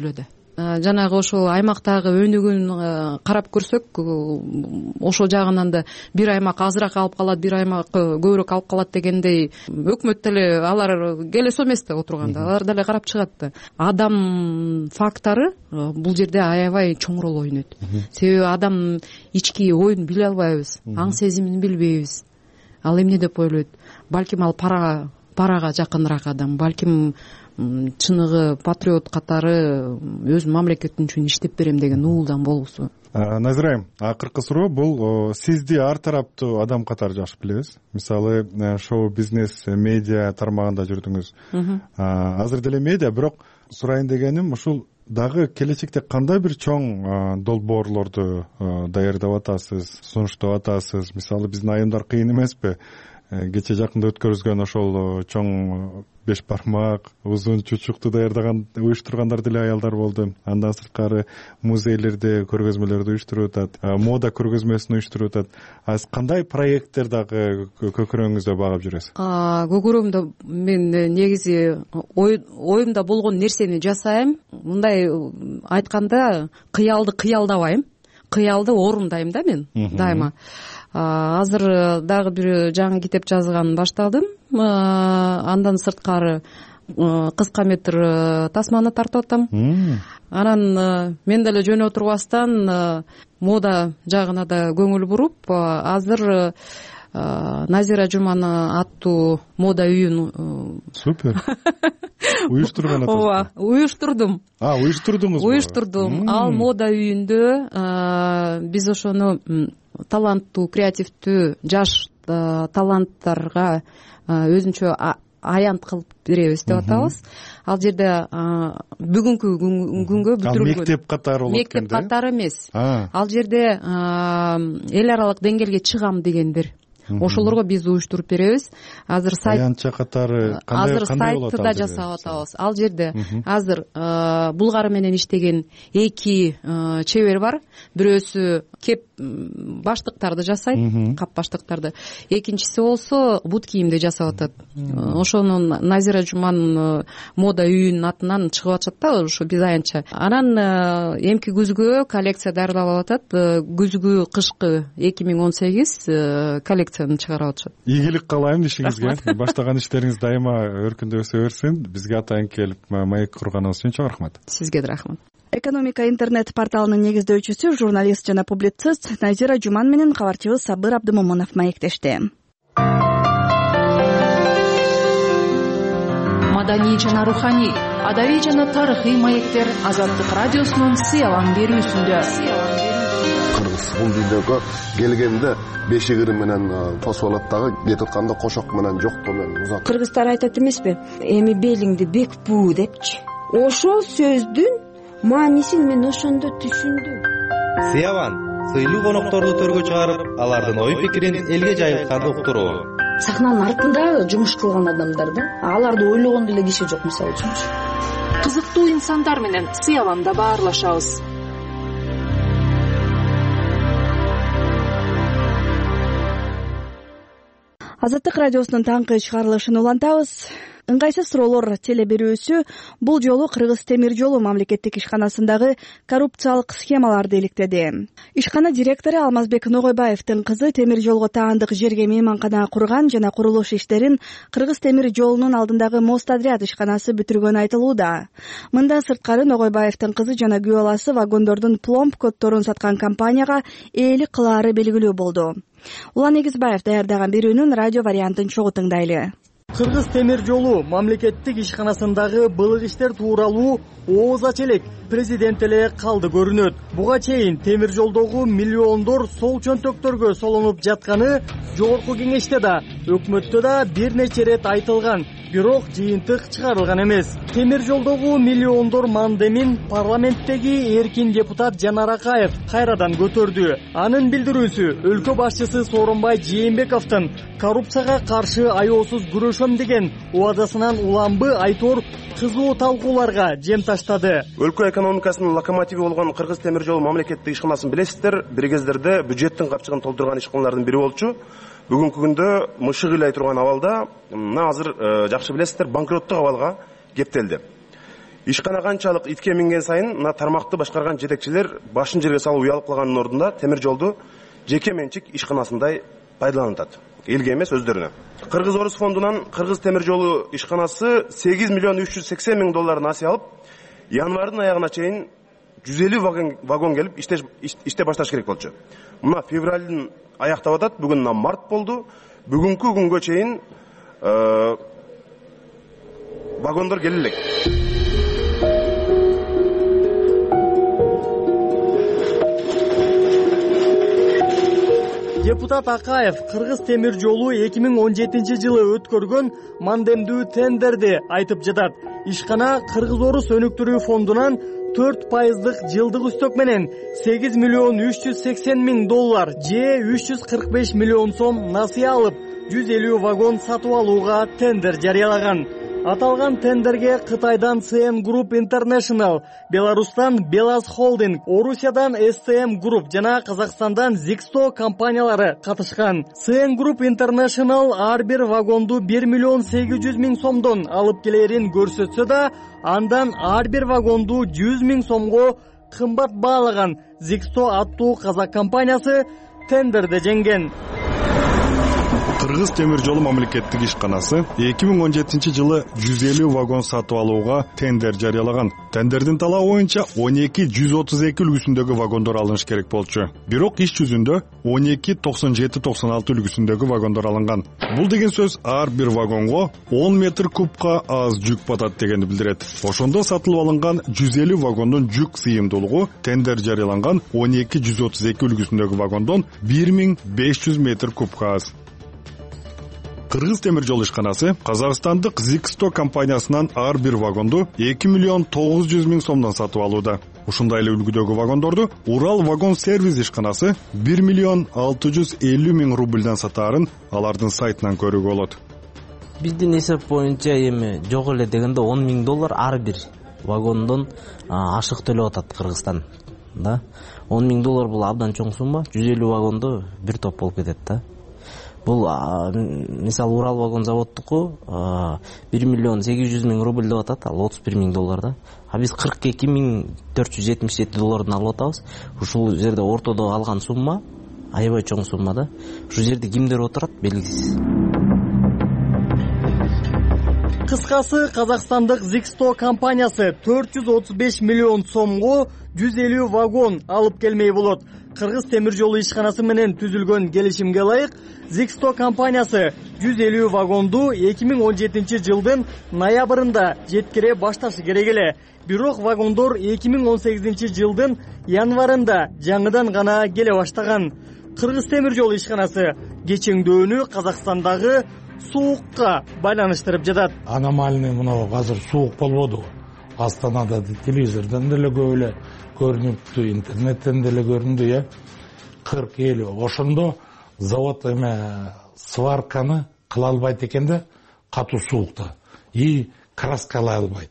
жанагы ошол аймактагы өнүгүүнү карап көрсөк, ошол жагынан да бир аймак азыраак алып калат, бир аймак көбүрөөк алып калат дегендей өкмөт деле алар келесо эмес да отурганда, алар деле карап чыгат да. Адам фактору бул жерде аябай чоң роль ойнойт. Себеби адам ички оюн биле албайбыз, аң сезимин билбейбиз. Ал эмне деп ойлойт? Балким ал парага парага жакыныраак адам, балким чыныгы патриот катары өз мамлекетим үчүн иштеп берем деген уулдан болуусу. Назира айым, акыркы суроо бул сизди ар тараптуу адам катары жакшы билебиз. Мисалы, шоу бизнес, медиа тармагында жүрдүңүз. Азыр деле медиа, бирок сурайын дегеним ушул дагы келечекте кандай бир чоң долбоорлорду даярдап атасыз, сунуштап атасыз? Мисалы, биздин айымдар кыйын эмеспи? Кече жакында өткөрүлгөн ошол чоң беш бармак, узун чучукту даярдаган, уюштургандар деле аялдар болду. Андан сырткары музейлерде көргөзмөлөрдү уюштуруп атат, мода көргөзмөсүн уюштуруп атат. Аз кандай проекттер дагы көкүрөгүңүздө багып жүрөсүз? Көкүрөгүмдө мен негизи оюмда болгон нерсени жасайм. Мындай айтканда, кыялды кыялдабайм, кыялды орундайм да мен дайыма. Азыр дагы бир жаңы китеп жазган баштадым. Андан сырткары кыска метр тасманы тартып атам. Анан мен деле жөн отурбастан мода жагына да көңүл буруп, азыр Назира Жуман аттуу мода үйүн супер уюштурган атасыз. Ооба, уюштурдум. А, уюштурдуңузбу? Уюштурдум. Ал мода үйүндө биз ошону таланттуу, креативдүү жаш таланттарга өзүнчө аянт кылып беребиз деп атабыз. Ал жерде бүгүнкү күнгө бүтүрүлгөн мектеп катары болот экен да? Мектеп катары эмес. Ал жерде эл аралык деңгээлге чыгам дегендер, ошолорго биз уюштуруп беребиз. Азыр сайт аянтча катары кандай кандай болот? Азыр сайтты да жасап атабыз. Ал жерде азыр Булгары менен иштеген эки чебер бар. Бирөөсү кеп баштыктарды жасайт, кап баштыктарды. Экинчиси болсо бут кийимди жасап атат. Ошону Назира Жуман мода үйүнүн атынан чыгып атат да, ошо биз аянтча. Анан эмки күзгү коллекция даярдалып атат. Күзгү кышкы эки миң он сегиз коллекцияны чыгарып атышат. Ийгилик каалайм ишиңизге. Баштаган иштериңиз дайыма өркүндөп өсө берсин. Бизге атайын келип маек курганыңыз үчүн чоң рахмат. Сизге да рахмат. Экономика интернет порталынын негиздөөчүсү, журналист жана публицист Назира Жуман менен кабарчыбыз Сабыр Абдымомунов маектешти. Маданий жана руханий, адабий жана тарыхый маектер Азаттык радиосунун сыялан берүүсүндө. Кыргыз бул дүйнөгө келгенде бешигири менен тосуп алат дагы, кетип атканда кошок менен жоктоо менен узат. Кыргыздар айтат эмеспи? Эми белиңди бекпүү депчи. Ошол сөздүн маанисин мен ошондо түшүндүм. Сыяван сыйлуу конокторду төргө чыгарып, алардын ой пикирин элге жайылткан уктуруу. Сахнанын артында жумуш кылган адамдар да, аларды ойлогон деле киши жок, мисалы үчүнчү. Кызыктуу инсандар менен Сыяванда баарлашабыз. Азаттык радиосунун таңкы чыгарылышын улантабыз. Ыңгайсыз суроолор теле берүүсү бул жолу Кыргыз темир жолу мамлекеттик ишканасындагы коррупциялык схемаларды иликтеди. Ишкана директору Алмазбек Ногойбаевдин кызы темир жолго таандык жерге мейманкана курган жана курулуш иштерин Кыргыз темир жолунун алдындагы Мостотряд ишканасы бүтүргөнү айтылууда. Мындан сырткары Ногойбаевдин кызы жана күйөө баласы вагондордун пломб коддорун саткан компанияга ээлик кылаары белгилүү болду. Улан Эгизбаев даярдаган берүүнүн радио вариантын чогуу тыңдайлы. Кыргыз темир жолу мамлекеттик ишканасындагы былык иштер тууралуу ооз ач элек президент эле калды көрүнөт. Буга чейин темир жолдогу миллиондор сол чөнтөктөргө солонуп жатканы жогорку кеңеште да, өкмөттө да бир нече ирет айтылган, бирок жыйынтык чыгарылган эмес. Темир жолдогу миллиондор мандемин парламенттеги эркин депутат Жанар Акаев кайрадан көтөрдү. Анын билдирүүсү өлкө башчысы Сооронбай Жээнбековдун коррупцияга каршы аеосуз күрөшөм деген убадасынан уламбы айтор кызуу талкууларга жем таштады. Өлкө экономикасынын локомотиви болгон Кыргыз темир жолу мамлекеттик ишканасын билесиздер, бир кездерде бюджеттин капчыгын толтурган ишканалардын бири болчу. Бүгүнкү күндө мышык ыйлай турган абалда, мына азыр жакшы билесиздер, банкроттук абалга кептелди. ишкана канчалык итке минген сайын мына тармакты башкарган жетекчилер башын жерге салып уялып калганын ордунда темир жолду жеке менчик ишканасындай пайдаланып атат. Элге эмес, өздөрүнө. Кыргыз Орус фондунан Кыргыз темир жолу ишканасы сегиз миллион үч жүз сексен миң доллар насыя алып, январдын аягына чейин жүз элүү вагон, вагон келип иште, иште башташ керек болчу. Мына февралдын аяктап атат, бүгүн март болду. Бүгүнкү күнгө чейин э, вагондор келе элек. Депутат Акаев Кыргыз темир жолу эки миң он жетинчи жылы өткөргөн мандемдүү тендерди айтып жатат. Ишкана Кыргыз Орус өнүктүрүү фондунан төрт пайыздык жылдык үстөк менен сегиз миллион үч жүз сексен миң доллар же үч жүз кырк беш миллион сом насыя алып, жүз элүү вагон сатып алууга тендер жарыялаган. Аталган тендерге Кытайдан си эм Group International, Беларустан Белаз Холдинг, Орусиядан эс тэ эм Group жана Казакстандан Zixto компаниялары катышкан. си эм Group International ар бир вагонду бир миллион сегиз жүз миң сомдон алып келерин көрсөтсө да, андан ар бир вагонду жүз миң сомго кымбат баалаган Zixto аттуу казак компаниясы тендерде жеңген. Кыргыз темир жолу мамлекеттик ишканасы эки миң он жетинчи жылы жүз элүү вагон сатып алууга тендер жарыялаган. Тендердин талабы боюнча он эки жүз отуз эки үлгүсүндөгү вагондор алыныш керек болчу. Бирок иш жүзүндө он эки токсон жети токсон алты үлгүсүндөгү вагондор алынган. Бул деген сөз ар бир вагонго он метр кубка аз жүк батат дегенди билдирет. Ошондо сатылып алынган жүз элүү вагондун жүк сыйымдуулугу тендер жарыяланган он эки жүз отуз эки үлгүсүндөгү вагондон бир миң беш жүз метр кубка аз. Кыргыз темир жол ишканасы Казакстандык Zixto компаниясынан ар бир вагонду эки миллион тогуз жүз миң сомдон сатып алууда. Ушундай эле үлгүдөгү вагондорду Урал вагон сервис ишканасы бир миллион алты жүз элүү миң рубльдан сатаарын алардын сайтынан көрүүгө болот. Биздин эсеп боюнча эми жок эле дегенде он миң доллар ар бир вагондон ашык төлөп атат Кыргызстан. Да. он миң доллар бул абдан чоң сумма, жүз элүү вагондо бир топ болуп кетет да. Бул мисалы Урал вагон заводтуку бир миллион сегиз жүз миң рубль деп атат, ал отуз бир миң доллар да. А биз кырк эки миң төрт жүз жетимиш жети доллардан алып атабыз. Ушул жерде ортодо алган сумма аябай чоң сумма да. Ушул жерде кимдер отурат белгисиз. Кыскасы, Казакстандык Zixto компаниясы төрт жүз отуз беш миллион сомго жүз элүү вагон алып келмей болот. Кыргыз темир жолу ишканасы менен түзүлгөн келишимге ылайык, Zixto компаниясы жүз элүү вагонду эки миң он жетинчи жылдын ноябрында жеткире башташы керек эле. Бирок вагондор эки миң он сегизинчи жылдын январында жаңыдан гана келе баштаган. Кыргыз темир жолу ишканасы кечеңдөөнү Казакстандагы суукка байланыштырып жатат. Аномальный мына азыр суук болбоду. Астанада телевизордон деле көп эле көрүнүптү, интернеттен деле көрүндү, э. кырк элүү. Ошондо завод эме сварканы кыла албайт экен да, катуу суукта. И краскалай албайт.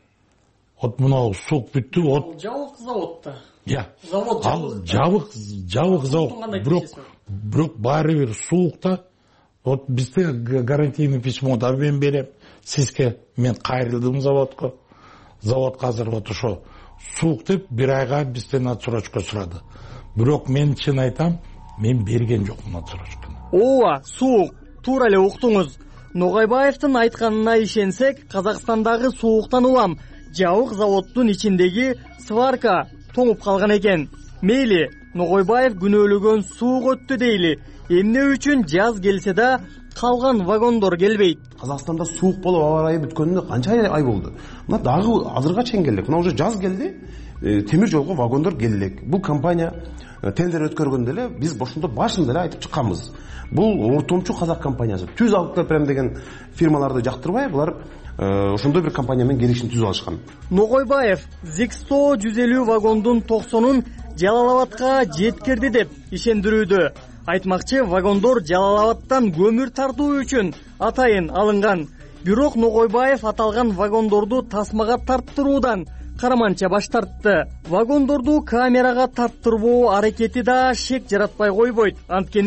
Вот мына суук бүттү, вот жабык заводто. Я. Завод жабык, жабык завод. Бирок, бирок баары бир суукта. Вот бизде гарантийный письмо да мен берем. Сизге мен кайрылдым заводко. Завод азыр вот ошо суук деп бир айга бизден отсрочка сурады. Бирок мен чын айтам, мен берген жокмун отсрочканы. Ооба, суук, туура эле уктуңуз. Ногойбаевдин айтканына ишенсек, Казакстандагы сууктан улам жабык заводдун ичиндеги сварка тоңуп калган экен. Мейли, Ногойбаев күнөөлөгөн суук өттү дейли. Эмне үчүн жаз келсе да калган вагондор келбейт? Казакстанда суук болуп аба ырайы бүткөнүнө канча ай болду. Мына дагы азырга чейин келдик. Мына уже жаз келди. Темир жолго вагондор келдик. Бул компания тендер өткөргөндө эле биз бошондо башында эле айтып чыкканбыз. Бул ортомчу казак компаниясы. Түз алып келип берем деген фирмаларды жактырбай, булар ошондой бир компания менен келишим түзүп алышкан. Ногойбаев Zixto жүз элүү вагондун токсонун Жалал Абадка жеткирди деп ишендирүүдө. Айтмакчы, вагондор Жалал Абадтан көмүр тартуу үчүн атайын алынган. Бирок Ногойбаев аталган вагондорду тасмага тарттыруудан караманча баш тартты. Вагондорду камерага тарттырбоо аракети да шек жаратпай койбойт. Анткени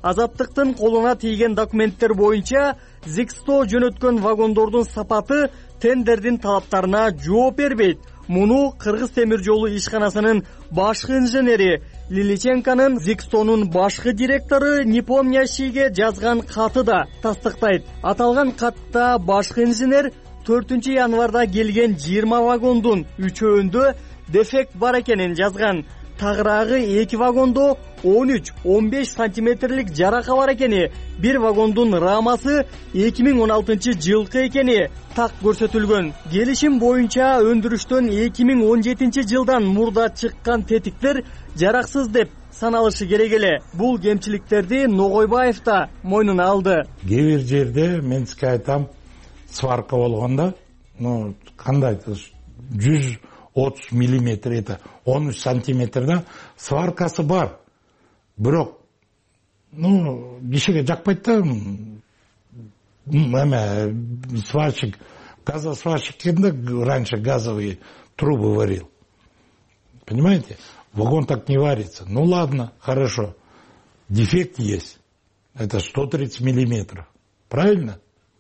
Азаттыктын колуна тийген документтер боюнча зиксто жөнөткөн вагондордун сапаты тендердин талаптарына жооп бербейт. Муну Кыргыз темир жолу ишканасынын башкы инженери Лиличенконун зикстонун башкы директору Непомнящийге жазган каты да тастыктайт. Аталган катта башкы инженер төртүнчү январда келген жыйырма вагондун үчөөндө дефект бар экенин жазган. Тагыраагы эки вагондо он үч он беш сантиметрлик жарака бар экени, бир вагондун рамасы эки миң он алтынчы жылкы экени так көрсөтүлгөн. Келишим боюнча өндүрүштөн эки миң он жетинчи жылдан мурда чыккан тетиктер жараксыз деп саналышы керек эле. Бул кемчиликтерди Ногойбаев да мойнуна алды. Кээ бир жерде мен сизге айтам, сварка болгондо, ну кандай жүз отуз миллиметр, это он үч сантиметрда сваркасы бар. Бирок, ну, кишиге жакпайт да, эме сварщик, газосварщик кимде раньше газовые трубы варил. Понимаете? Вагон так не варится. Ну ладно, хорошо. Дефект есть. Это сто тридцать миллиметров. Правильно?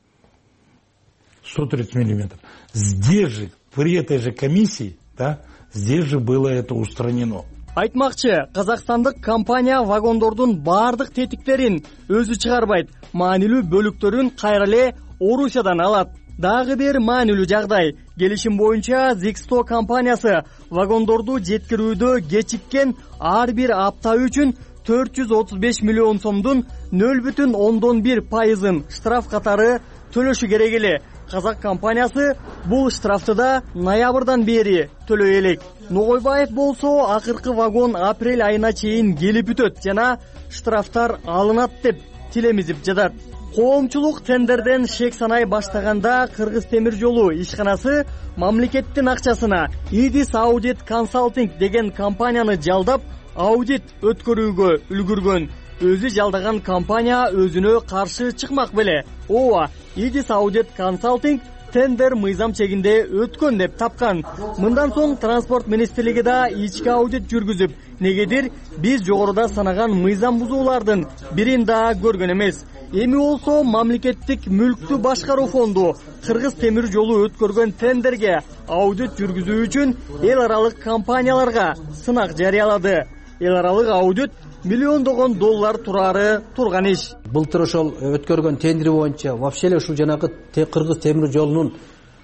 сто тридцать миллиметров. Здесь же, при этой же комиссии, да, здесь же было это устранено. Айтмакчы, казакстандык компания вагондордун бардык тетиктерин өзү чыгарбайт, маанилүү бөлүктөрүн кайра эле Орусиядан алат. Дагы бир маанилүү жагдай. Келишим боюнча Зиксто компаниясы вагондорду жеткирүүдө кечиккен ар бир апта үчүн төрт жүз отуз беш миллион сомдун нөл бүтүн ондон бир пайызын штраф катары төлөшү керек эле. Казак компаниясы бул штрафты да ноябрдан бери төлөй элек. Ногойбаев болсо акыркы вагон апрель айына чейин келип бүтөт жана штрафтар алынат деп тилемизип жатат. Коомчулук тендерден шек санай баштаганда Кыргыз темир жолу ишканасы мамлекеттин акчасына Идис Audit Consulting деген компанияны жалдап аудит өткөрүүгө үлгүргөн. Өзү жалдаган компания өзүнө каршы чыкмак беле. Ооба, Idis Audit Consulting тендер мыйзам чегинде өткөн деп тапкан. Мындан соң транспорт министрлиги да ички аудит жүргүзүп, негедир биз жогоруда санаган мыйзам бузуулардын бирин да көргөн эмес. Эми болсо мамлекеттик мүлктү башкаруу фонду Кыргыз темир жолу өткөргөн тендерге аудит жүргүзүү үчүн эл аралык компанияларга сынак жарыялады. Эл аралык аудит миллиондогон доллар турары турган иш. Былтыр ошол өткөргөн тендер боюнча вообще эле ушул жанагы Кыргыз темир жолунун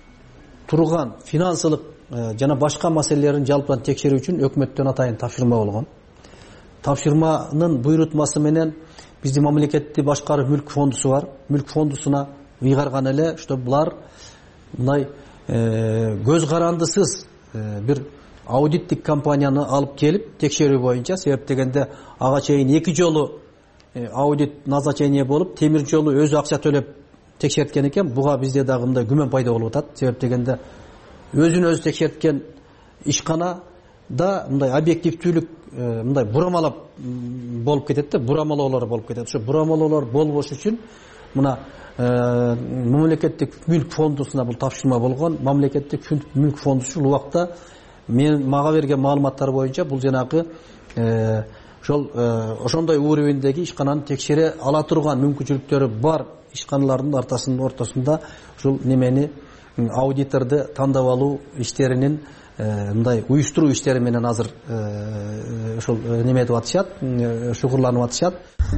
турган финансылык жана башка маселелерин жалпынан текшерүү үчүн өкмөттөн атайын тапшырма болгон. Тапшырманын буйрутмасы менен биздин мамлекетти башкаруу мүлк фондусу бар. Мүлк фондусуна ыйгарган эле, что булар мындай көз карандысыз бир аудиттик компанияны алып келип текшерүү боюнча, себеп дегенде ага чейин эки жолу аудит назначение болуп, темир жолу өзү акча төлөп текшерткен экен. Буга бизде дагы мындай күмөн пайда болуп атат. Себеп дегенде өзүн өзү текшерткен ишкана да мындай объективдүүлүк мындай бурамалап болуп кетет да, бурамалоолор болуп кетет. Ошо бурамалоолор болбош үчүн мына мамлекеттик мүлк фондусуна бул тапшырма болгон. Мамлекеттик мүлк фондусу ушул убакта мен мага берген маалыматтар боюнча бул жанагы ошол ошондой уровендеги ишкананы текшере ала турган мүмкүнчүлүктөрү бар ишканалардын ортосунда ортосунда ушул немени аудиторду тандап алуу иштеринин мындай уюштуруу иштери менен азыр ошол неметип атышат, шугурланып атышат.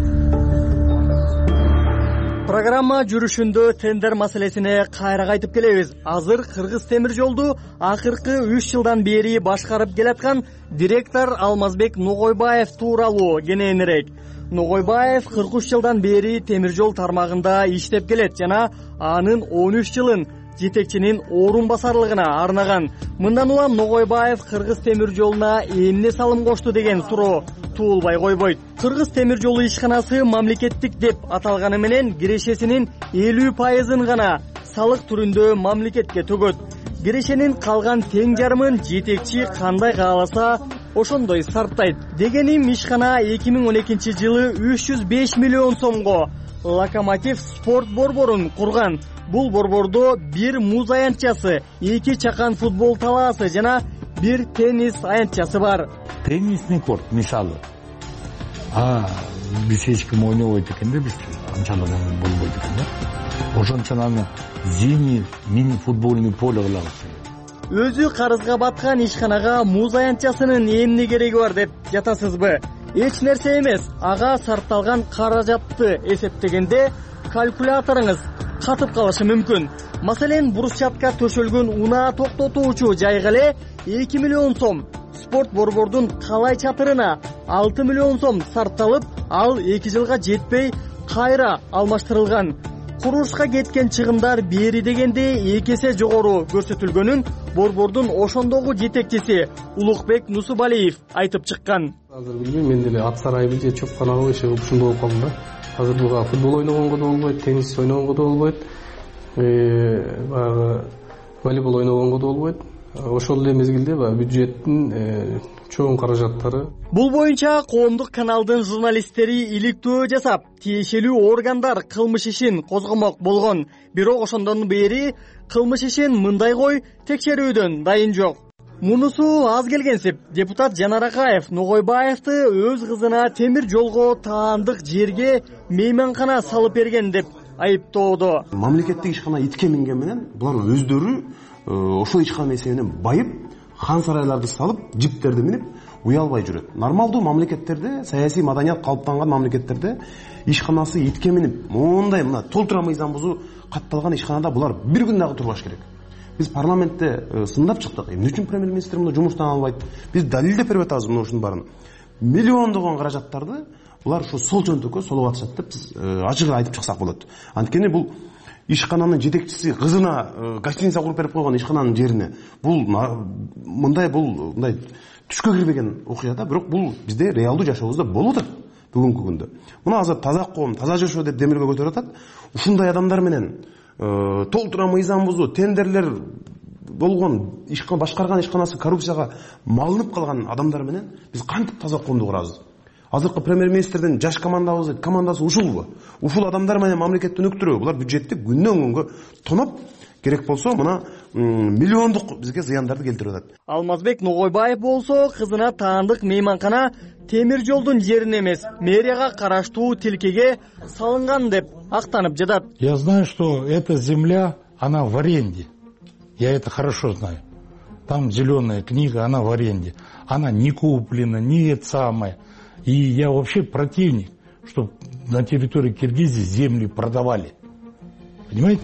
Программа жүрүшүндө тендер маселесине кайра кайтып келебиз. Азыр Кыргыз темир жолду акыркы үч жылдан бери башкарып келаткан директор Алмазбек Ногойбаев тууралуу кененирээк. Ногойбаев кырк үч жылдан бери темир жол тармагында иштеп келет жана анын он үч жылын жетекчинин орун басарлыгына арнаган. Мындан улам Ногойбаев Кыргыз темир жолуна эмне салым кошту деген суроо туулбай койбойт. Кыргыз темир жолу ишканасы мамлекеттик деп аталганы менен кирешесинин элүү пайызын гана салык түрүндө мамлекетке төгөт. Кирешенин калган тең жарымын жетекчи кандай кааласа ошондой сарптайт. Дегеним ишкана эки миң он экинчи жылы үч жүз беш миллион сомго Локомотив спорт борборун курган. Бул борбордо бир муз аянтчасы, эки чакан футбол талаасы жана бир теннис аянтчасы бар. Теннисный корт мисалы. А биз эч ким ойнобойт экен да, биз анчалык болбойт экен да. Ошончон аны зимний мини футбольный поле кылабыз. Өзү карызга баткан ишканага муз аянтчасынын эмне кереги бар деп жатасызбы? Эч нерсе эмес. Ага сарпталган каражатты эсептегенде калькуляторуңуз катып калышы мүмкүн. Маселен, брусчатка төшөлгөн унаа токтотуучу жайга эле эки миллион сом, спорт борбордун калай чатырына алты миллион сом сарпталып, ал эки жылга жетпей кайра алмаштырылган. Курулушка кеткен чыгымдар бери дегенде эки эсе жогору көрсөтүлгөнүн борбордун ошондогу жетекчиси Улукбек Нусубалиев айтып чыккан. Азыр билбейм, мен деле ат сарайбы же чөпканабы иши ушундай болуп калдым да. Азыр буга футбол ойногонго да болбойт, теннис ойногонго да болбойт, баягы волейбол ойногонго да болбойт. Ошол эле мезгилде баягы бюджеттин чоң каражаттары. Бул боюнча коомдук каналдын журналисттери иликтөө жасап, тиешелүү органдар кылмыш ишин козгомок болгон. Бирок ошондон бери кылмыш ишин мындай кой текшерүүдөн дайын жок. Мунусу аз келгенсип, депутат Жанар Акаев Ногойбаевди өз кызына темир жолго таандык жерге мейманкана салып берген деп айыптоодо. Мамлекеттик ишкана итке минген менен булар өздөрү ошол ишкана эсебинен байып, хан сарайларды салып, жиптерди минип уялбай жүрөт. Нормалдуу мамлекеттерде, саясий маданият калыптанган мамлекеттерде ишканасы итке минип, мондай мына толтура мыйзам бузуу катталган ишканада булар бир күн дагы турбаш керек. Биз парламентте сындап чыктык. Эмне үчүн премьер-министр муну жумуштан албайт? Биз далилдеп берип атабыз мына ушунун баарын. Миллиондогон каражаттарды булар ушу сол чөнтөккө солуп атышат деп биз ачык айтып чыксак болот. Анткени бул ишкананын жетекчиси кызына гостиница куруп берип койгон ишкананын жерине. Бул мындай бул мындай түшкө кирбеген окуя да, бирок бул бизде реалдуу жашообузда болуп атат бүгүнкү күндө. Муну азыр таза коом, таза жашоо деп демирге көтөрүп атат. Ушундай адамдар менен толтура мыйзам бузуу, тендерлер болгон, ишкана башкарган ишканасы коррупцияга малынып калган адамдар менен биз кантип таза коомду курабыз? Азыркы премьер-министрдин жаш командабыз, командасы ушулбу? Ушул адамдар менен мамлекетти өнүктүрөбү? Булар бюджетти күндөн күнгө тоноп, керек болсо мына миллиондук бизге зыяндарды келтирип атат. Алмазбек Ногойбаев болсо кызына таандык мейманкана темир жолдун жерин эмес, мэрияга караштуу тилкеге салынган деп актанып жатат. Я знаю, что эта земля, она в аренде. Я это хорошо знаю. Там зеленая книга, она в аренде. Она не куплена, не это самое. И я вообще противник, чтобы на территории Киргизии земли продавали. Понимаете?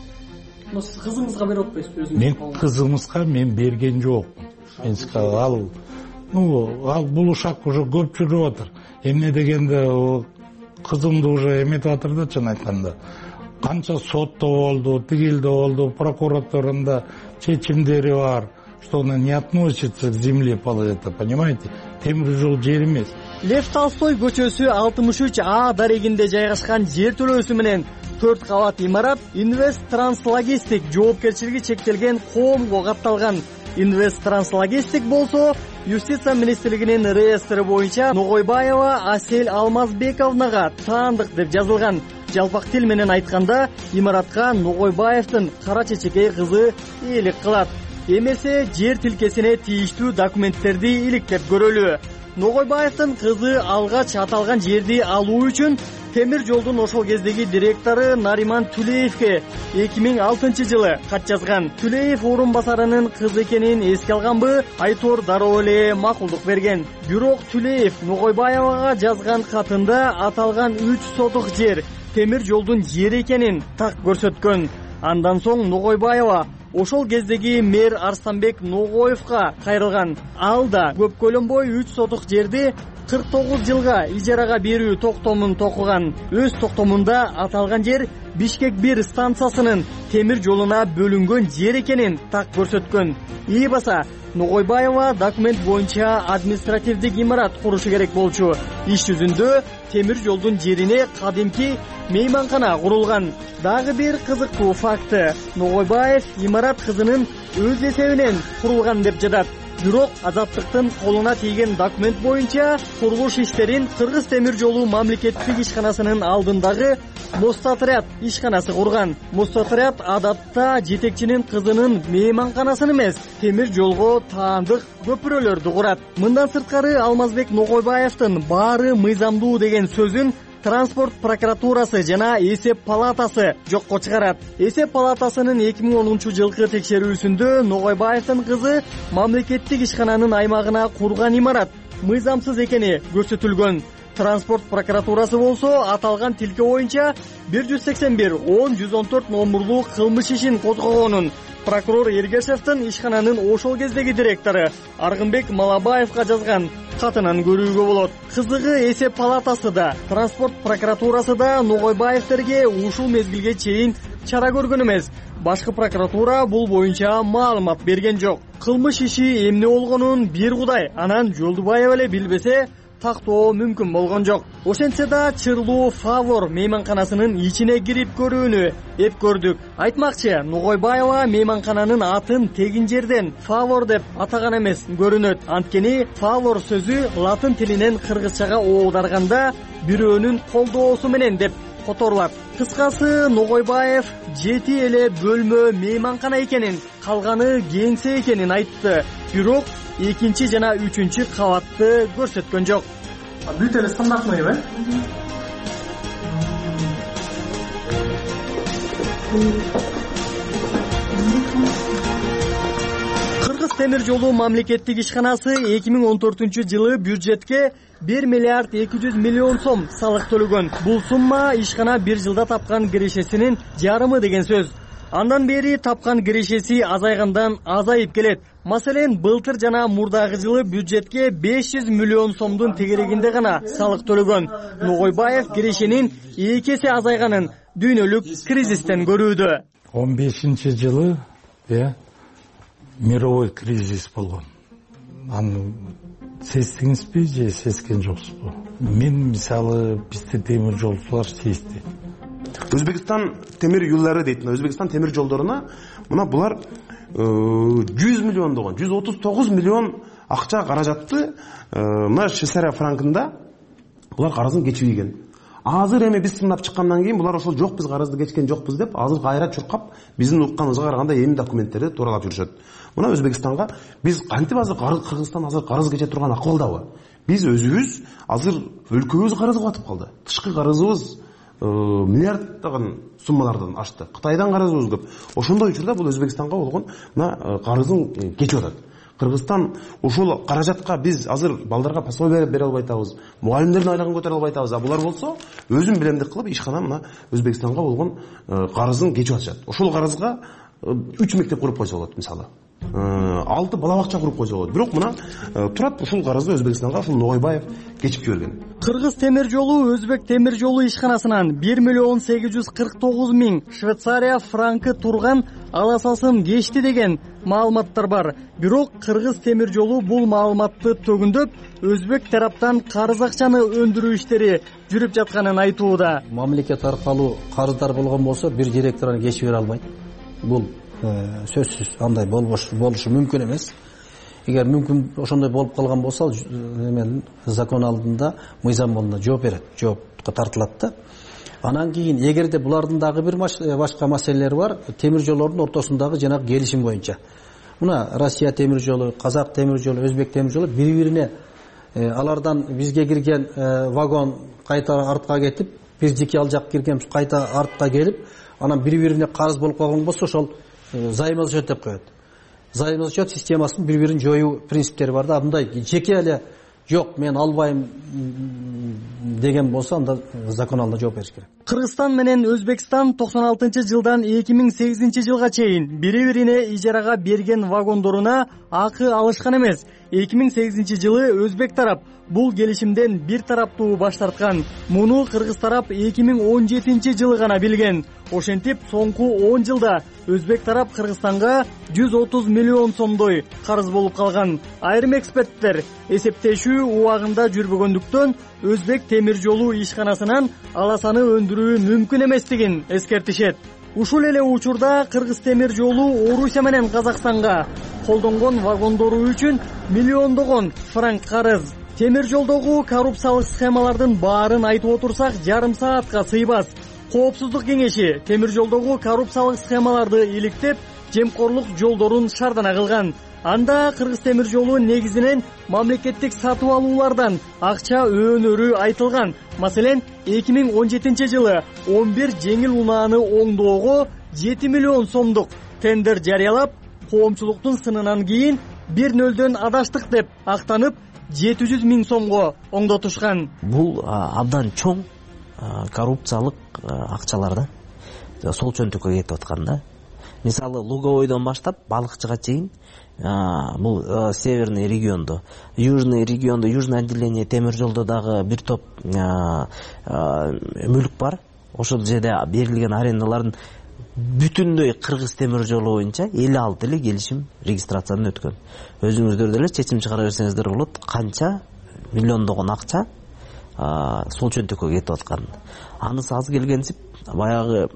Но кызыңызга берип атпайсыз? Мен кызымызга мен берген жокмун. Мен ал ну, ал бул ушак уже көп жүрүп атыр. Эмне дегенде кызымды уже эметип атыр да, чын айтканда. Канча сотто болду, тигилде болду, прокуратурада чечимдери бар, что она не относится к земле, это, понимаете? Темир жол жер эмес. Лев Толстой көчөсү алтымыш үч А дарегинде жайгашкан жер төлөөсү менен төрт кабат имарат Инвест Транслогистик жоопкерчилиги чектелген коомго катталган. Инвест Транслогистик болсо Юстиция министрлигинин реестры боюнча Ногойбаева Асель Алмазбековнага таандык деп жазылган. Жалпак тил менен айтканда, имаратка Ногойбаевдин кара чечекей кызы ээлик кылат. Эмесе жер тилкесине тийиштүү документтерди иликтеп көрөлү. Ногойбаевдин кызы алгач аталган жерди алуу үчүн темир жолдун ошол кездеги директору Нариман Түлеевке эки миң алтынчы жылы кат жазган. Түлеев орун басарынын кызы экенин эске алганбы, Айтор дароо эле макулдук берген. Бирок Түлеев Ногойбаевага жазган катында аталган үч сотук жер темир жолдун жери экенин так көрсөткөн. Андан соң Ногойбаева ошол кездеги мэр Арстанбек Ногоевго кайрылган. Ал да көп көлөмбөй үч сотук жерди кырк тогуз жылга ижарага берүү токтомун токуган. Өз токтомунда аталган жер Бишкек бир станциясынын темир жолуна бөлүнгөн жер экенин так көрсөткөн. И баса Ногойбаева документ боюнча административдик имарат курушу керек болчу. Иш жүзүндө темир жолдун жерине кадимки мейманкана курулган. Дагы бир кызыктуу факты: Ногойбаев имарат кызынын өз эсебинен курулган деп жатат. бирок Азаттыктын колуна тийген документ боюнча курулуш иштерин Кыргыз темир жолу мамлекеттик ишканасынын алдындагы Мостотряд ишканасы курган. Мостотряд адатта жетекчинин кызынын мейманканасын эмес, темир жолго таандык көпүрөлөрдү курат. Мындан сырткары Алмазбек Ногойбаевдин баары мыйзамдуу деген сөзүн Транспорт прокуратурасы жана эсеп палатасы жокко чыгарат. Эсеп палатасынын эки миң онунчу жылкы текшерүүсүндө Ногойбаевдин кызы мамлекеттик ишкананын аймагына курган имарат мыйзамсыз экени көрсөтүлгөн. Транспорт прокуратурасы болсо аталган тилке боюнча бир жүз сексен бир он жүз он төрт номурлуу кылмыш ишин козгогонун прокурор Эргешевдин ишкананын ошол кездеги директору Аргынбек Малабаевга жазган катынан көрүүгө болот. Кызыгы эсеп палатасы да, транспорт прокуратурасы да Ногойбаевтерге ушул мезгилге чейин чара көргөн эмес. Башкы прокуратура бул боюнча маалымат берген жок. Кылмыш иши эмне болгонун бир Кудай, анан Жолдубаев эле билбесе тактоо мүмкүн болгон жок. Ошентсе да чырлуу Фавор мейманканасынын ичине кирип көрүүнү эп көрдүк. Айтмакчы, Ногойбаева мейманкананын атын тегин жерден Фавор деп атаган эмес көрүнөт. Анткени Фавор сөзү латын тилинен кыргызчага оодарганда бирөөнүн колдоосу менен деп которулат. Кыскасы, Ногойбаев жети эле бөлмө мейманкана экенин, калганы кеңсе экенин айтты. Бирок экинчи жана үчүнчү кабатты көрсөткөн жок. Бүт эле стандартный э? Кыргыз темир жолу мамлекеттик ишканасы эки миң он төртүнчү жылы бюджетке бир миллиард эки жүз миллион сом салык төлөгөн. Бул сумма ишкана бир жылда тапкан кирешесинин жарымы деген сөз. Андан бери тапкан кирешеси азайгандан азайып келет. Маселен, былтыр жана мурдагы жылы бюджетке беш жүз миллион сомдун тегерегинде гана салык төлөгөн. Ногойбаев кирешенин эки эсе азайганын дүйнөлүк кризистен көрүүдө. он бешинчи жылы э мировой кризис болгон. Аны сездиңизби же сезген жоксузбу? Мен мисалы бизде темир жолчулар сезди. Өзбекстан темир юллары дейт. Өзбекстан темир жолдоруна мына булар жүз миллион болгон, жүз отуз тогуз миллион акча каражатты мына Швейцария франкында булар карызын кечибеген. Азыр эми биз сындап чыккандан кийин булар ошол жок, биз карызды кечкен жокпуз деп азыр кайра чуркап биздин укканыбызга караганда эми документтерди тууралап жүрүшөт. Мына Өзбекстанга биз кантип азыр Кыргызстан азыр карыз кече турган акыбалдабы? Биз өзүбүз азыр өлкөбүз карызга батып калды. Тышкы карызыбыз миллиарддаган суммалардан ашты. Кытайдан карызыбыз көп. Ошондой учурда бул Өзбекстанга болгон мына карызын кечип атат. Кыргызстан ошол каражатка биз азыр балдарга пособие бере албай атабыз, мугалимдердин айлыгын көтөрө албай атабыз. А булар болсо өзүн билемдик кылып ишкана мына Өзбекстанга болгон карызын кечип атышат. Ошол карызга үч мектеп куруп койсо болот мисалы. алты бала бакча куруп койсо болот. Бирок мына турат ушул карызды Өзбекстанга ушул Ногойбаев кечип жиберген. Кыргыз темир жолу Өзбек темир жолу ишканасынан бир миллион сегиз жүз кырк тогуз миң Швейцария франкы турган аласасын кечти деген маалыматтар бар. Бирок Кыргыз темир жолу бул маалыматты төгүндөп, Өзбек тараптан карыз акчаны өндүрүү иштери жүрүп жатканын айтууда. Мамлекет аркылуу карыздар болгон болсо бир директор аны кечип бере албайт. Бул сөзсүз андай болушу мүмкүн эмес. Эгер мүмкүн ошондой болуп калган болсо, эмен закон алдында мыйзам алдында жооп берет, жоопко тартылат да. Анан кийин эгерде булардын дагы бир башка маселелери бар, темир жолдордун ортосундагы жанагы келишим боюнча. Мына Россия темир жолу, Казак темир жолу, Өзбек темир жолу бири-бирине алардан бизге кирген вагон кайта артка кетип, биз жеке ал жак кирген кайта артка келип, анан бири-бирине карыз болуп калган болсо, ошол займозчет деп коет. Займозчет системасынын бири-бирин жоюу принциптери бар да. Мындай жеке эле жок, мен албайм деген болсо, анда закон алдында жооп бериш керек. Кыргызстан менен Өзбекстан токсон алтынчы жылдан эки миң сегизинчи жылга чейин бири-бирине ижарага берген вагондоруна акы алышкан эмес. эки миң сегизинчи жылы Өзбек тарап бул келишимден бир тараптуу баш тарткан. Муну Кыргыз тарап эки миң он жетинчи жылы гана билген. Ошентип, соңку он жылда Өзбек тарап Кыргызстанга жүз отуз миллион сомдой карыз болуп калган. Айрым эксперттер эсептешүү убагында жүрбөгөндүктөн Өзбек темир жолу ишканасынан аласаны өндүрүү мүмкүн эместигин эскертишет. Ушул эле учурда Кыргыз темир жолу Орусия менен Казакстанга колдонгон вагондору үчүн миллиондогон франк карыз. Темир жолдогу коррупциялык схемалардын баарын айтып отурсак, жарым саатка сыйбас. Коопсуздук кеңеши темир жолдогу коррупциялык схемаларды иликтеп, жемкорлук жолдорун шардана кылган. Анда Кыргыз темир жолу негизинен мамлекеттик сатып алуулардан акча өөнөрү айтылган. Маселен, эки миң он жетинчи жылы он бир жеңил унааны оңдоого жети миллион сомдук тендер жарыялап, коомчулуктун сынынан кийин бир нөлдөн адаштык деп актанып, жети жүз миң сомго оңдотушкан. Бул абдан чоң коррупциялык акчалар да сол чөнтөккө кетип аткан да. Мисалы, Луговойдон баштап балыкчыга чейин бул северный региондо, южный региондо, южный отделение темир жолдо дагы бир топ мүлк бар. Ошол жерде берилген арендалардын бүтүндөй Кыргыз темир жолу боюнча элүү алты эле келишим регистрациядан өткөн. Өзүңүздөр деле чечим чыгара берсеңиздер болот, канча миллиондогон акча сол чөнтөккө кетип аткан. Анысы аз келгенсип, баягы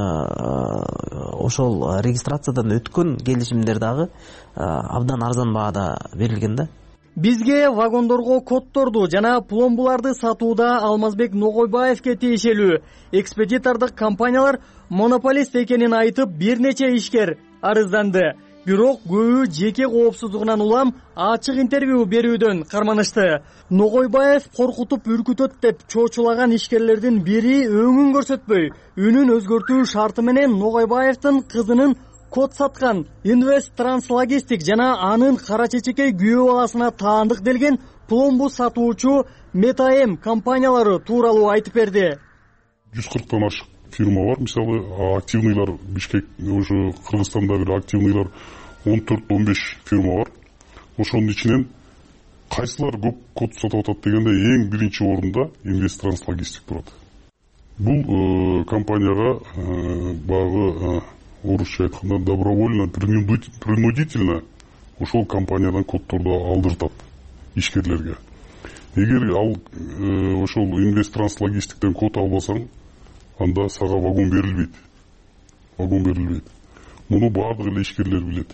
ошол регистрациядан өткөн келишимдер дагы абдан арзан баада берилген да. Бизге вагондорго кодторду жана пломбуларды сатууда Алмазбек Ногойбаевке тиешелүү экспедитордук компаниялар монополист экенин айтып, бир нече ишкер арызданды. Бирок көбү жеке коопсуздугунан улам ачык интервью берүүдөн карманышты. Ногойбаев коркутуп үркүтөт деп чочулаган ишкерлердин бири өңүн көрсөтпөй, үнүн өзгөртүү шарты менен Ногойбаевдин кызынын код саткан Инвест Транслогистик жана анын кара чечекей күйөө баласына таандык делген пломбу сатуучу Метаэм компаниялары тууралуу айтып берди. жүз кырктан ашык фирма бар. Мисалы, активныйлар Бишкек, ошо Кыргызстанда бир активныйлар он төрт он беш фирма бар. Ошонун ичинен кайсылар көп код сатып атат дегенде эң биринчи орунда Инвест Транслогистик турат. Бул компанияга багы орусча айтканда добровольно, принудительно ошол компаниядан кодторду алдыртат ишкерлерге. Эгер ал ошол Инвест Транслогистиктен код албасаң, анда сага вагон берилбейт. Вагон берилбейт. Муну баардык эле ишкерлер билет.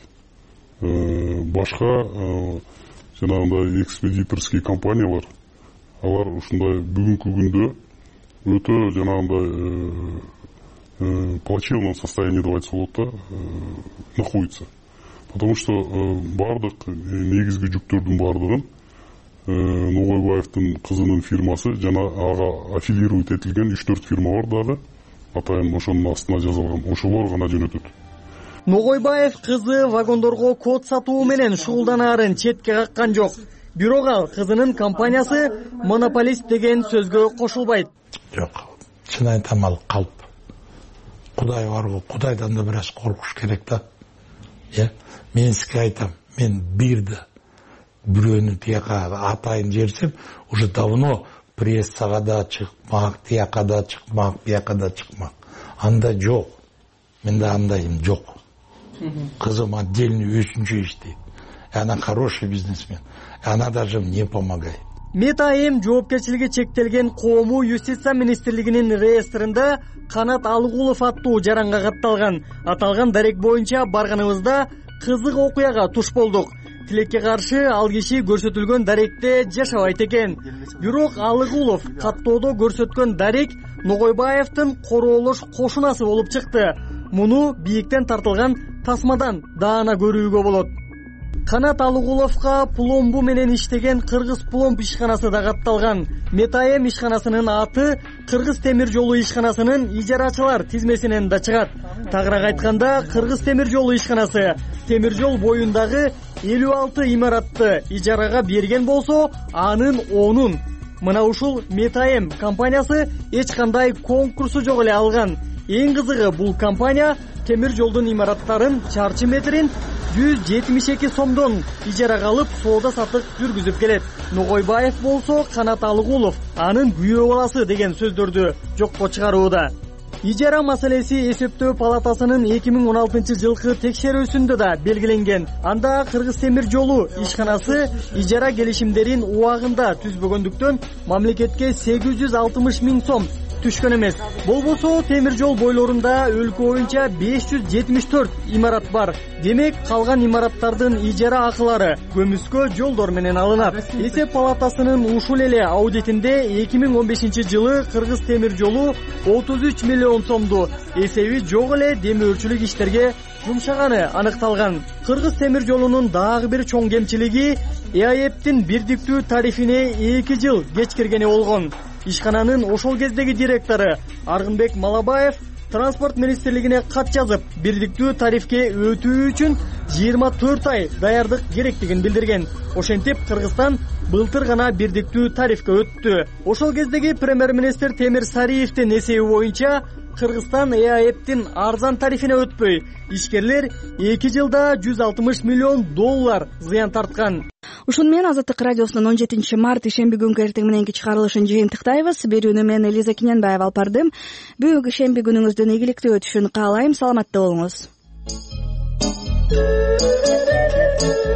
Башка жанагындай экспедиторский компаниялар, алар ушундай бүгүнкү күндө өтө жанагындай плачевном состоянии, деп айтса болот да, находится. Потому что баардык негизги жүктөрдүн баардыгын Ногойбаевдин кызынын фирмасы жана ага аффилировать этилген үч төрт фирма бар дагы, атайын ошонун астына жазылган. Ошолор гана жөнөтөт. Ногойбаев кызы вагондорго код сатуу менен шугулданаарын четке каккан жок. Бирок ал кызынын компаниясы монополист деген сөзгө кошулбайт. Жок, чын айтам, ал калп. Кудай барбы, Кудайдан да бираз коркуш керек да. Э, мен сизге айтам, мен бирди бирөөнү тияка атайын жерсем, уже давно прессага да чыкмак, тияка да чыкмак, бияка да чыкмак. Анда жок. Менде андайым жок. Кызым отдельный өзүнчө иштейт. Она хороший бизнесмен. Она даже мне помогает. Метаэм жоопкерчилиги чектелген коомуу юстиция министрлигинин реестринде Канат Алыгулов аттуу жаранга катталган. Аталган дарек боюнча барганыбызда кызык окуяга туш болдук. Тилекке каршы ал киши көрсөтүлгөн даректе жашабайт экен. Бирок Алыгулов каттоодо көрсөткөн дарек Ногойбаевдин короолош кошунасы болуп чыкты. Муну бийиктен тартылган тасмадан даана көрүүгө болот. Канат Алыгуловго пломбу менен иштеген Кыргыз пломб ишканасы да катталган. Метаэм ишканасынын аты Кыргыз темир жолу ишканасынын ижарачылар тизмесинен да чыгат. Тагыраак айтканда, Кыргыз темир жолу ишканасы темир жол боюндагы элүү алты имаратты ижарага берген болсо, анын онун мына ушул Метаэм компаниясы эч кандай конкурсу жок эле алган. Эң кызыгы, бул компания темир жолдун имараттарын чарчы метрин жүз жетимиш эки сомдон ижарага алып, соода сатык жүргүзүп келет. Ногойбаев болсо Канат Алыгулов анын күйөө баласы деген сөздөрдү жокко чыгарууда. Ижара маселеси эсептөө палатасынын эки миң он алтынчы жылкы текшерүүсүндө да белгиленген. Анда Кыргыз темир жолу ишканасы ижара келишимдерин убагында түзбөгөндүктөн мамлекетке сегиз жүз алтымыш миң сом түшкөн эмес. Болбосо темир жол бойлорунда өлкө боюнча беш жүз жетимиш төрт имарат бар. Демек, калган имараттардын ижара акылары көмүскө жолдор менен алынат. Эсеп палатасынын ушул эле аудитинде эки миң он бешинчи жылы Кыргыз темир жолу отуз үч миллион сомду эсеби жок эле демөөрчүлүк иштерге жумшаганы аныкталган. Кыргыз темир жолунун дагы бир чоң кемчилиги ЭАЭптин бирдиктүү тарифине эки жыл кечкиргени болгон. Ишкананын ошол кездеги директору Аргынбек Малабаев Транспорт министрлигине кат жазып, бирдиктүү тарифке өтүү үчүн жыйырма төрт ай даярдык керектигин билдирген. Ошентип Кыргызстан былтыр гана бирдиктүү тарифке өттү. Ошол кездеги премьер-министр Темир Сариевдин эсеби боюнча Кыргызстан ЭАЭптин арзан тарифине өтпөй, ишкерлер эки жылда жүз алтымыш миллион доллар зыян тарткан. Ушун менен Азаттык радиосунун он жетинчи март ишемби күнкү эртең мененки чыгарылышын жыйынтыктайбыз. Берүүнү мен Элиза Киненбаева алып бардым. Бүгүнкү ишемби күнүңүздүн ийгиликтүү өтүшүн каалайм. Саламатта болуңуз.